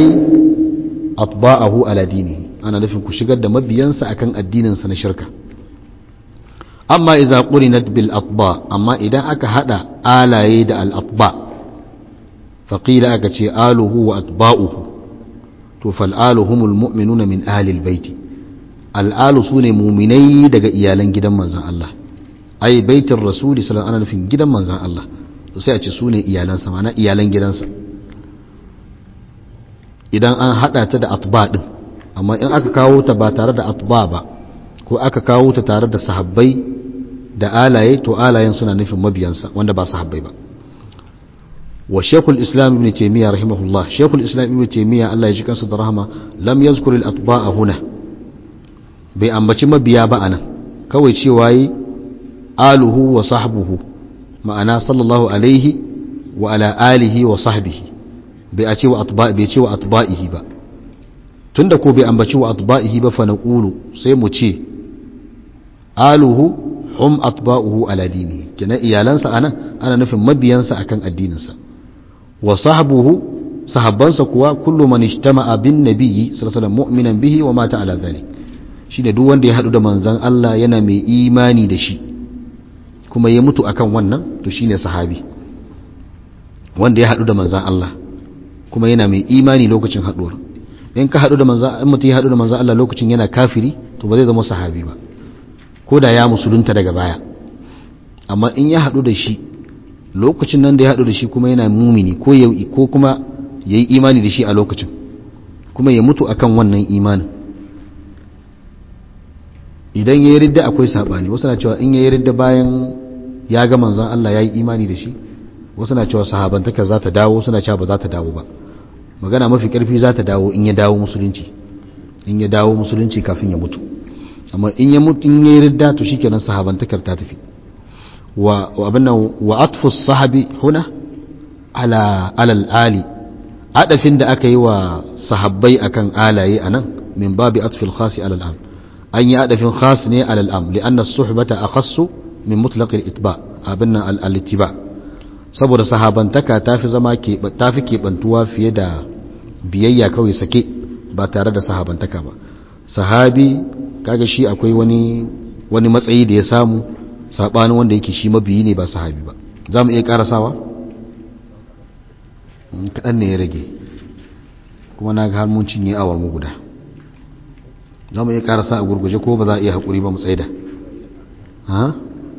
Speaker 1: atba'ahu ala dinihi, ana nufin ku shigar da mabiyansa akan addininsa na shirka. amma idza qurinat bil atba amma idan aka hada alaye da al atba faqila aka ce aluhu wa atba'uhu to fal alu humul mu'minuna min ahli al baiti al alu sune mu'minai daga iyalan gidan manzon Allah ai baitin rasuli sallallahu alaihi wasallam gidan manzon Allah to sai a ce sune iyalansa mana iyalan gidansa idan an hada ta da atba din amma in aka kawo ta ba tare da atba ba ko aka kawo ta tare da sahabbai da alaye to alayen suna nufin mabiyansa wanda ba sahabbai ba wa shaykhul islam ibn taymiyyah rahimahullah shaykhul islam ibn taymiyyah Allah ya ji kansa da rahama lam yazkur al atba'a huna bai ambaci mabiya ba anan kawai cewa yi aluhu wa sahbuhu ma'ana sallallahu alaihi wa ala alihi wa sahbihi bai a ce wa atba bai ce wa atba'ihi ba tunda ko bai ambaci wa atba'ihi ba fa naqulu sai mu ce aluhu hum atba'uhu ala dinihi kenan iyalansa anan ana nufin mabiyansa akan addininsa wa sahbuhu sahabbansa kuwa kullu man ijtama'a bin nabiyyi sallallahu alaihi wasallam mu'minan bihi wa mata ala dhalik shine duk wanda ya hadu da manzon Allah yana mai imani da shi kuma ya mutu akan wannan to shine sahabi wanda ya hadu da manzon Allah kuma yana mai imani lokacin haduwar in ka hadu da manzon in mutum ya hadu da manzon Allah lokacin yana kafiri to ba zai zama sahabi ba ko da ya musulunta daga baya amma in ya haɗu da shi lokacin nan da ya haɗu da shi kuma yana mumini ko ko kuma ya yi imani da shi a lokacin kuma ya mutu akan wannan imanin idan ya yi ridda akwai saɓani wasu na cewa in ya yi ridda bayan ya ga manzon Allah ya yi imani da shi wasu na cewa sahabantaka za ta dawo suna cewa ba za ta dawo ba magana mafi ƙarfi za ta dawo in ya dawo musulunci in ya dawo musulunci kafin ya mutu amma in ya mutu in yayi ridda to shikenan sahabantakar ta tafi wa abinna wa atfu sahabi huna ala alal ali adafin da aka yi wa sahabbai akan alaye anan min babi atfil khasi alal am an yi adafin khas ne alal am lianna as-suhbata akhassu min mutlaq al-itba abinna al-ittiba saboda sahabantaka tafi zama ke tafi kebantuwa fiye da biyayya kawai sake ba tare da sahabantaka ba sahabi kaga shi akwai wani wani matsayi da ya samu sabanin wanda yake shi mabiyi ne ba sahabi ba za mu iya karasawa kaɗan ne ya rage kuma na ga har mun cinye awar mu guda za mu iya karasa a gurguje ko ba za a iya haƙuri ba mu tsaida ha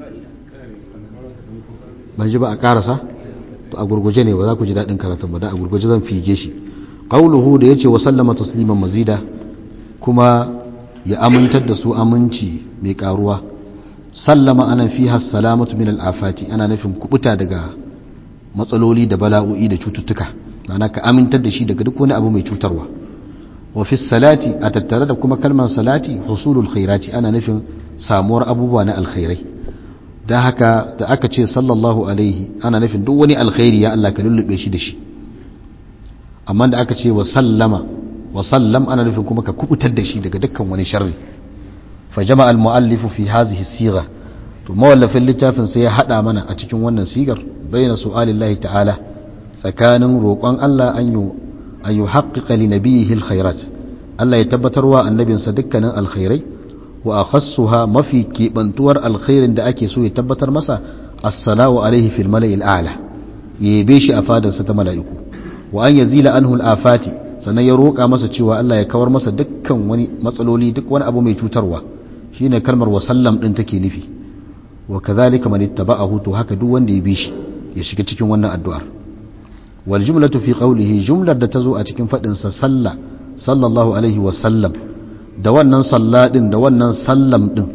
Speaker 1: ban ji ba a karasa to a gurguje ne ba za ku ji daɗin karatun ba da a gurguje zan fige shi qauluhu da yace wa sallama tasliman mazida kuma ya amintar da su aminci mai karuwa sallama ana fiha salamatu min al-afati ana nufin kubuta daga matsaloli da bala'o'i da cututtuka ma'ana ka amintar da shi daga duk wani abu mai cutarwa wa fi salati a tattare da kuma kalmar salati husulul khairati ana nufin samuwar abubuwa na alkhairai da haka da aka ce sallallahu alaihi ana nufin duk wani alkhairi ya Allah ka lullube shi da shi amma da aka ce wa sallama wa sallam ana nufin kuma ka kubutar da shi daga dukkan wani sharri fa jama'a al-mu'allif fi hadhihi as-sigha to mawallafin littafin sai ya hada mana a cikin wannan sigar bayyana su'alillahi ta'ala tsakanin roƙon Allah an yu an yuhaqqiqa li nabiyhi al-khairat Allah ya tabbatarwa annabinsa dukkanin alkhairai wa akhassuha mafi kebantuwar alkhairin da ake so ya tabbatar masa as-salatu alaihi fil mala'il a'la yabe shi a fadarsa ta mala'iku wa an yazila anhu al-afati sannan ya roƙa masa cewa Allah ya kawar masa dukkan wani matsaloli duk wani abu mai cutarwa shine kalmar wa sallam din take nufi wa kadhalika man ittaba'ahu to haka duk wanda ya bi shi ya shiga cikin wannan addu'ar wal jumlatu fi qawlihi jumlar da tazo a cikin fadin sa salla sallallahu alaihi wa sallam da wannan salla din da wannan sallam din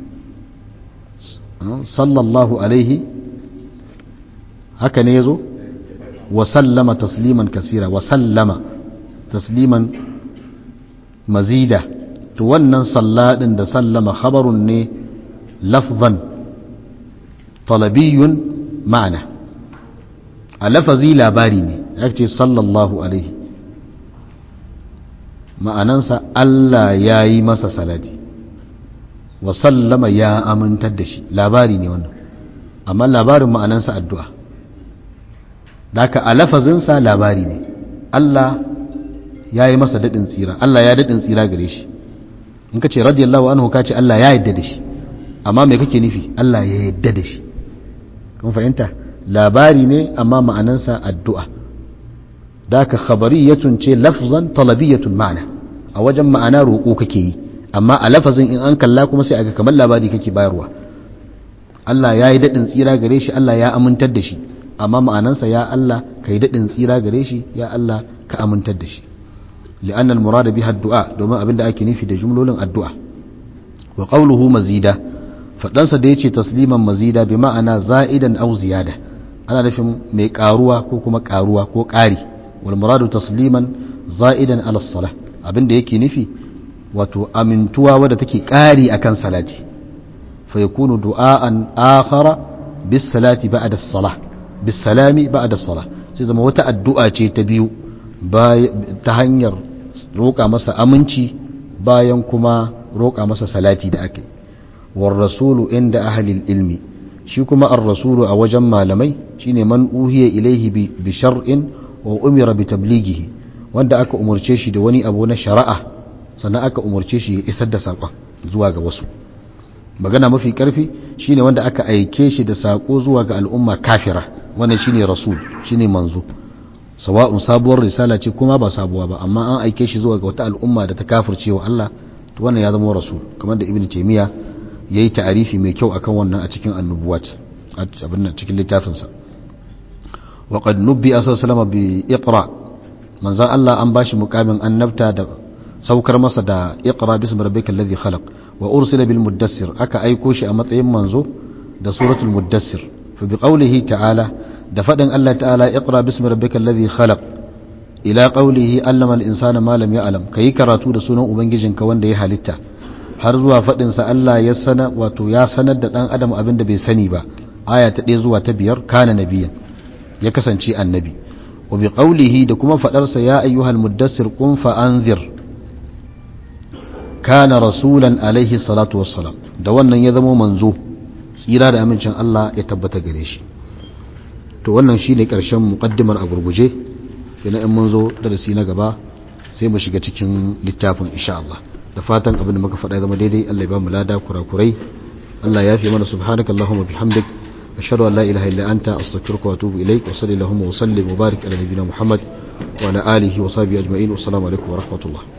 Speaker 1: sallallahu alaihi haka ne yazo wa sallama tasliman kasira wa sallama tasliman mazida to wannan salladin da sallama khabarun ne lafzan talabiyun ma'ana a lafazi labari ne yake sallallahu alaihi ma'anansa Allah ya yi masa salati wa sallama ya amintar da shi labari ne wannan amma labarin ma'anansa addu'a daka a lafazinsa labari ne Allah ya yi masa daɗin tsira Allah ya daɗin tsira gare shi in ka ce radiyallahu anhu ka ce Allah ya yadda da shi amma me kake nufi Allah ya yadda da shi kun fahimta labari ne amma ma'anansa addu'a daka khabariyatun ce lafzan talabiyatun ma'ana a wajen ma'ana roƙo kake yi amma a lafazin in an kalla kuma sai aga kamar labari kake bayarwa Allah ya yi daɗin tsira gare shi Allah ya amintar da shi amma ma'anansa ya Allah ka yi daɗin tsira gare shi ya Allah ka amintar da shi li'anna al-murad biha ad-du'a domin abinda ake nufi da jumlolin addu'a wa qawluhu mazida fadansa da yace tasliman mazida bi ma'ana za'idan aw ziyada ana nufin mai karuwa ko kuma karuwa ko ƙari wal muradu tasliman za'idan ala as-salah abinda yake nufi wato amintuwa wadda take ƙari akan salati fa yakunu du'aan akhara bis salati ba'da as-salah bis salami ba'da as-salah sai zama wata addu'a ce ta biyu ta hanyar roƙa masa aminci bayan kuma roƙa masa salati da ake war rasulu inda ahli ilmi shi kuma ar-rasulu a wajen malamai shine man uhiya ilaihi bi shar'in wa umira bi tablighihi wanda aka umurce shi da wani abu na shari'a sannan aka umurce shi ya isar da sakon zuwa ga wasu magana mafi karfi shine wanda aka aike shi da sako zuwa ga al'umma kafira wannan shine rasul shine manzo sawa'un sabuwar risala ce kuma ba sabuwa ba amma an aike shi zuwa ga wata al'umma da ta kafirce wa Allah to wannan ya zama rasul kamar da ibnu taymiya yayi ta'arifi mai kyau akan wannan a cikin annubuwat abin nan cikin littafin sa wa qad nubbi sallallahu bi iqra manzo Allah an bashi mukamin annabta da saukar masa da iqra bismi rabbikal ladhi khalaq wa ursila bil muddassir aka aiko shi a matsayin manzo da suratul muddassir fa bi qawlihi ta'ala da faɗin Allah ta'ala iqra bismi rabbikal ladhi khalaq ila qawlihi allama al-insana ma lam ya'lam kai karatu da sunan ubangijinka wanda ya halitta har zuwa faɗin sa Allah ya sana wato ya sanar da dan adam abin da bai sani ba aya ta ɗaya zuwa ta biyar kana nabiyan ya kasance annabi wa bi qawlihi da kuma faɗar sa ya ayyuhal muddassir qum fa anzir kana rasulan alaihi salatu wassalam da wannan ya zama manzo tsira da amincin Allah ya tabbata gare shi to wannan shine karshen muqaddimar a gurguje kina in mun zo darasi na gaba sai mu shiga cikin littafin insha Allah da fatan abin da muka faɗa zama daidai Allah ya ba mu lada kurakurai Allah ya fi mana subhanakallahumma bihamdik ashhadu an la ilaha illa anta astaghfiruka wa atubu ilaik wa sallallahu wa sallim wa barik ala nabiyyina muhammad wa ala alihi wa sahbihi ajma'in wa assalamu alaikum wa rahmatullah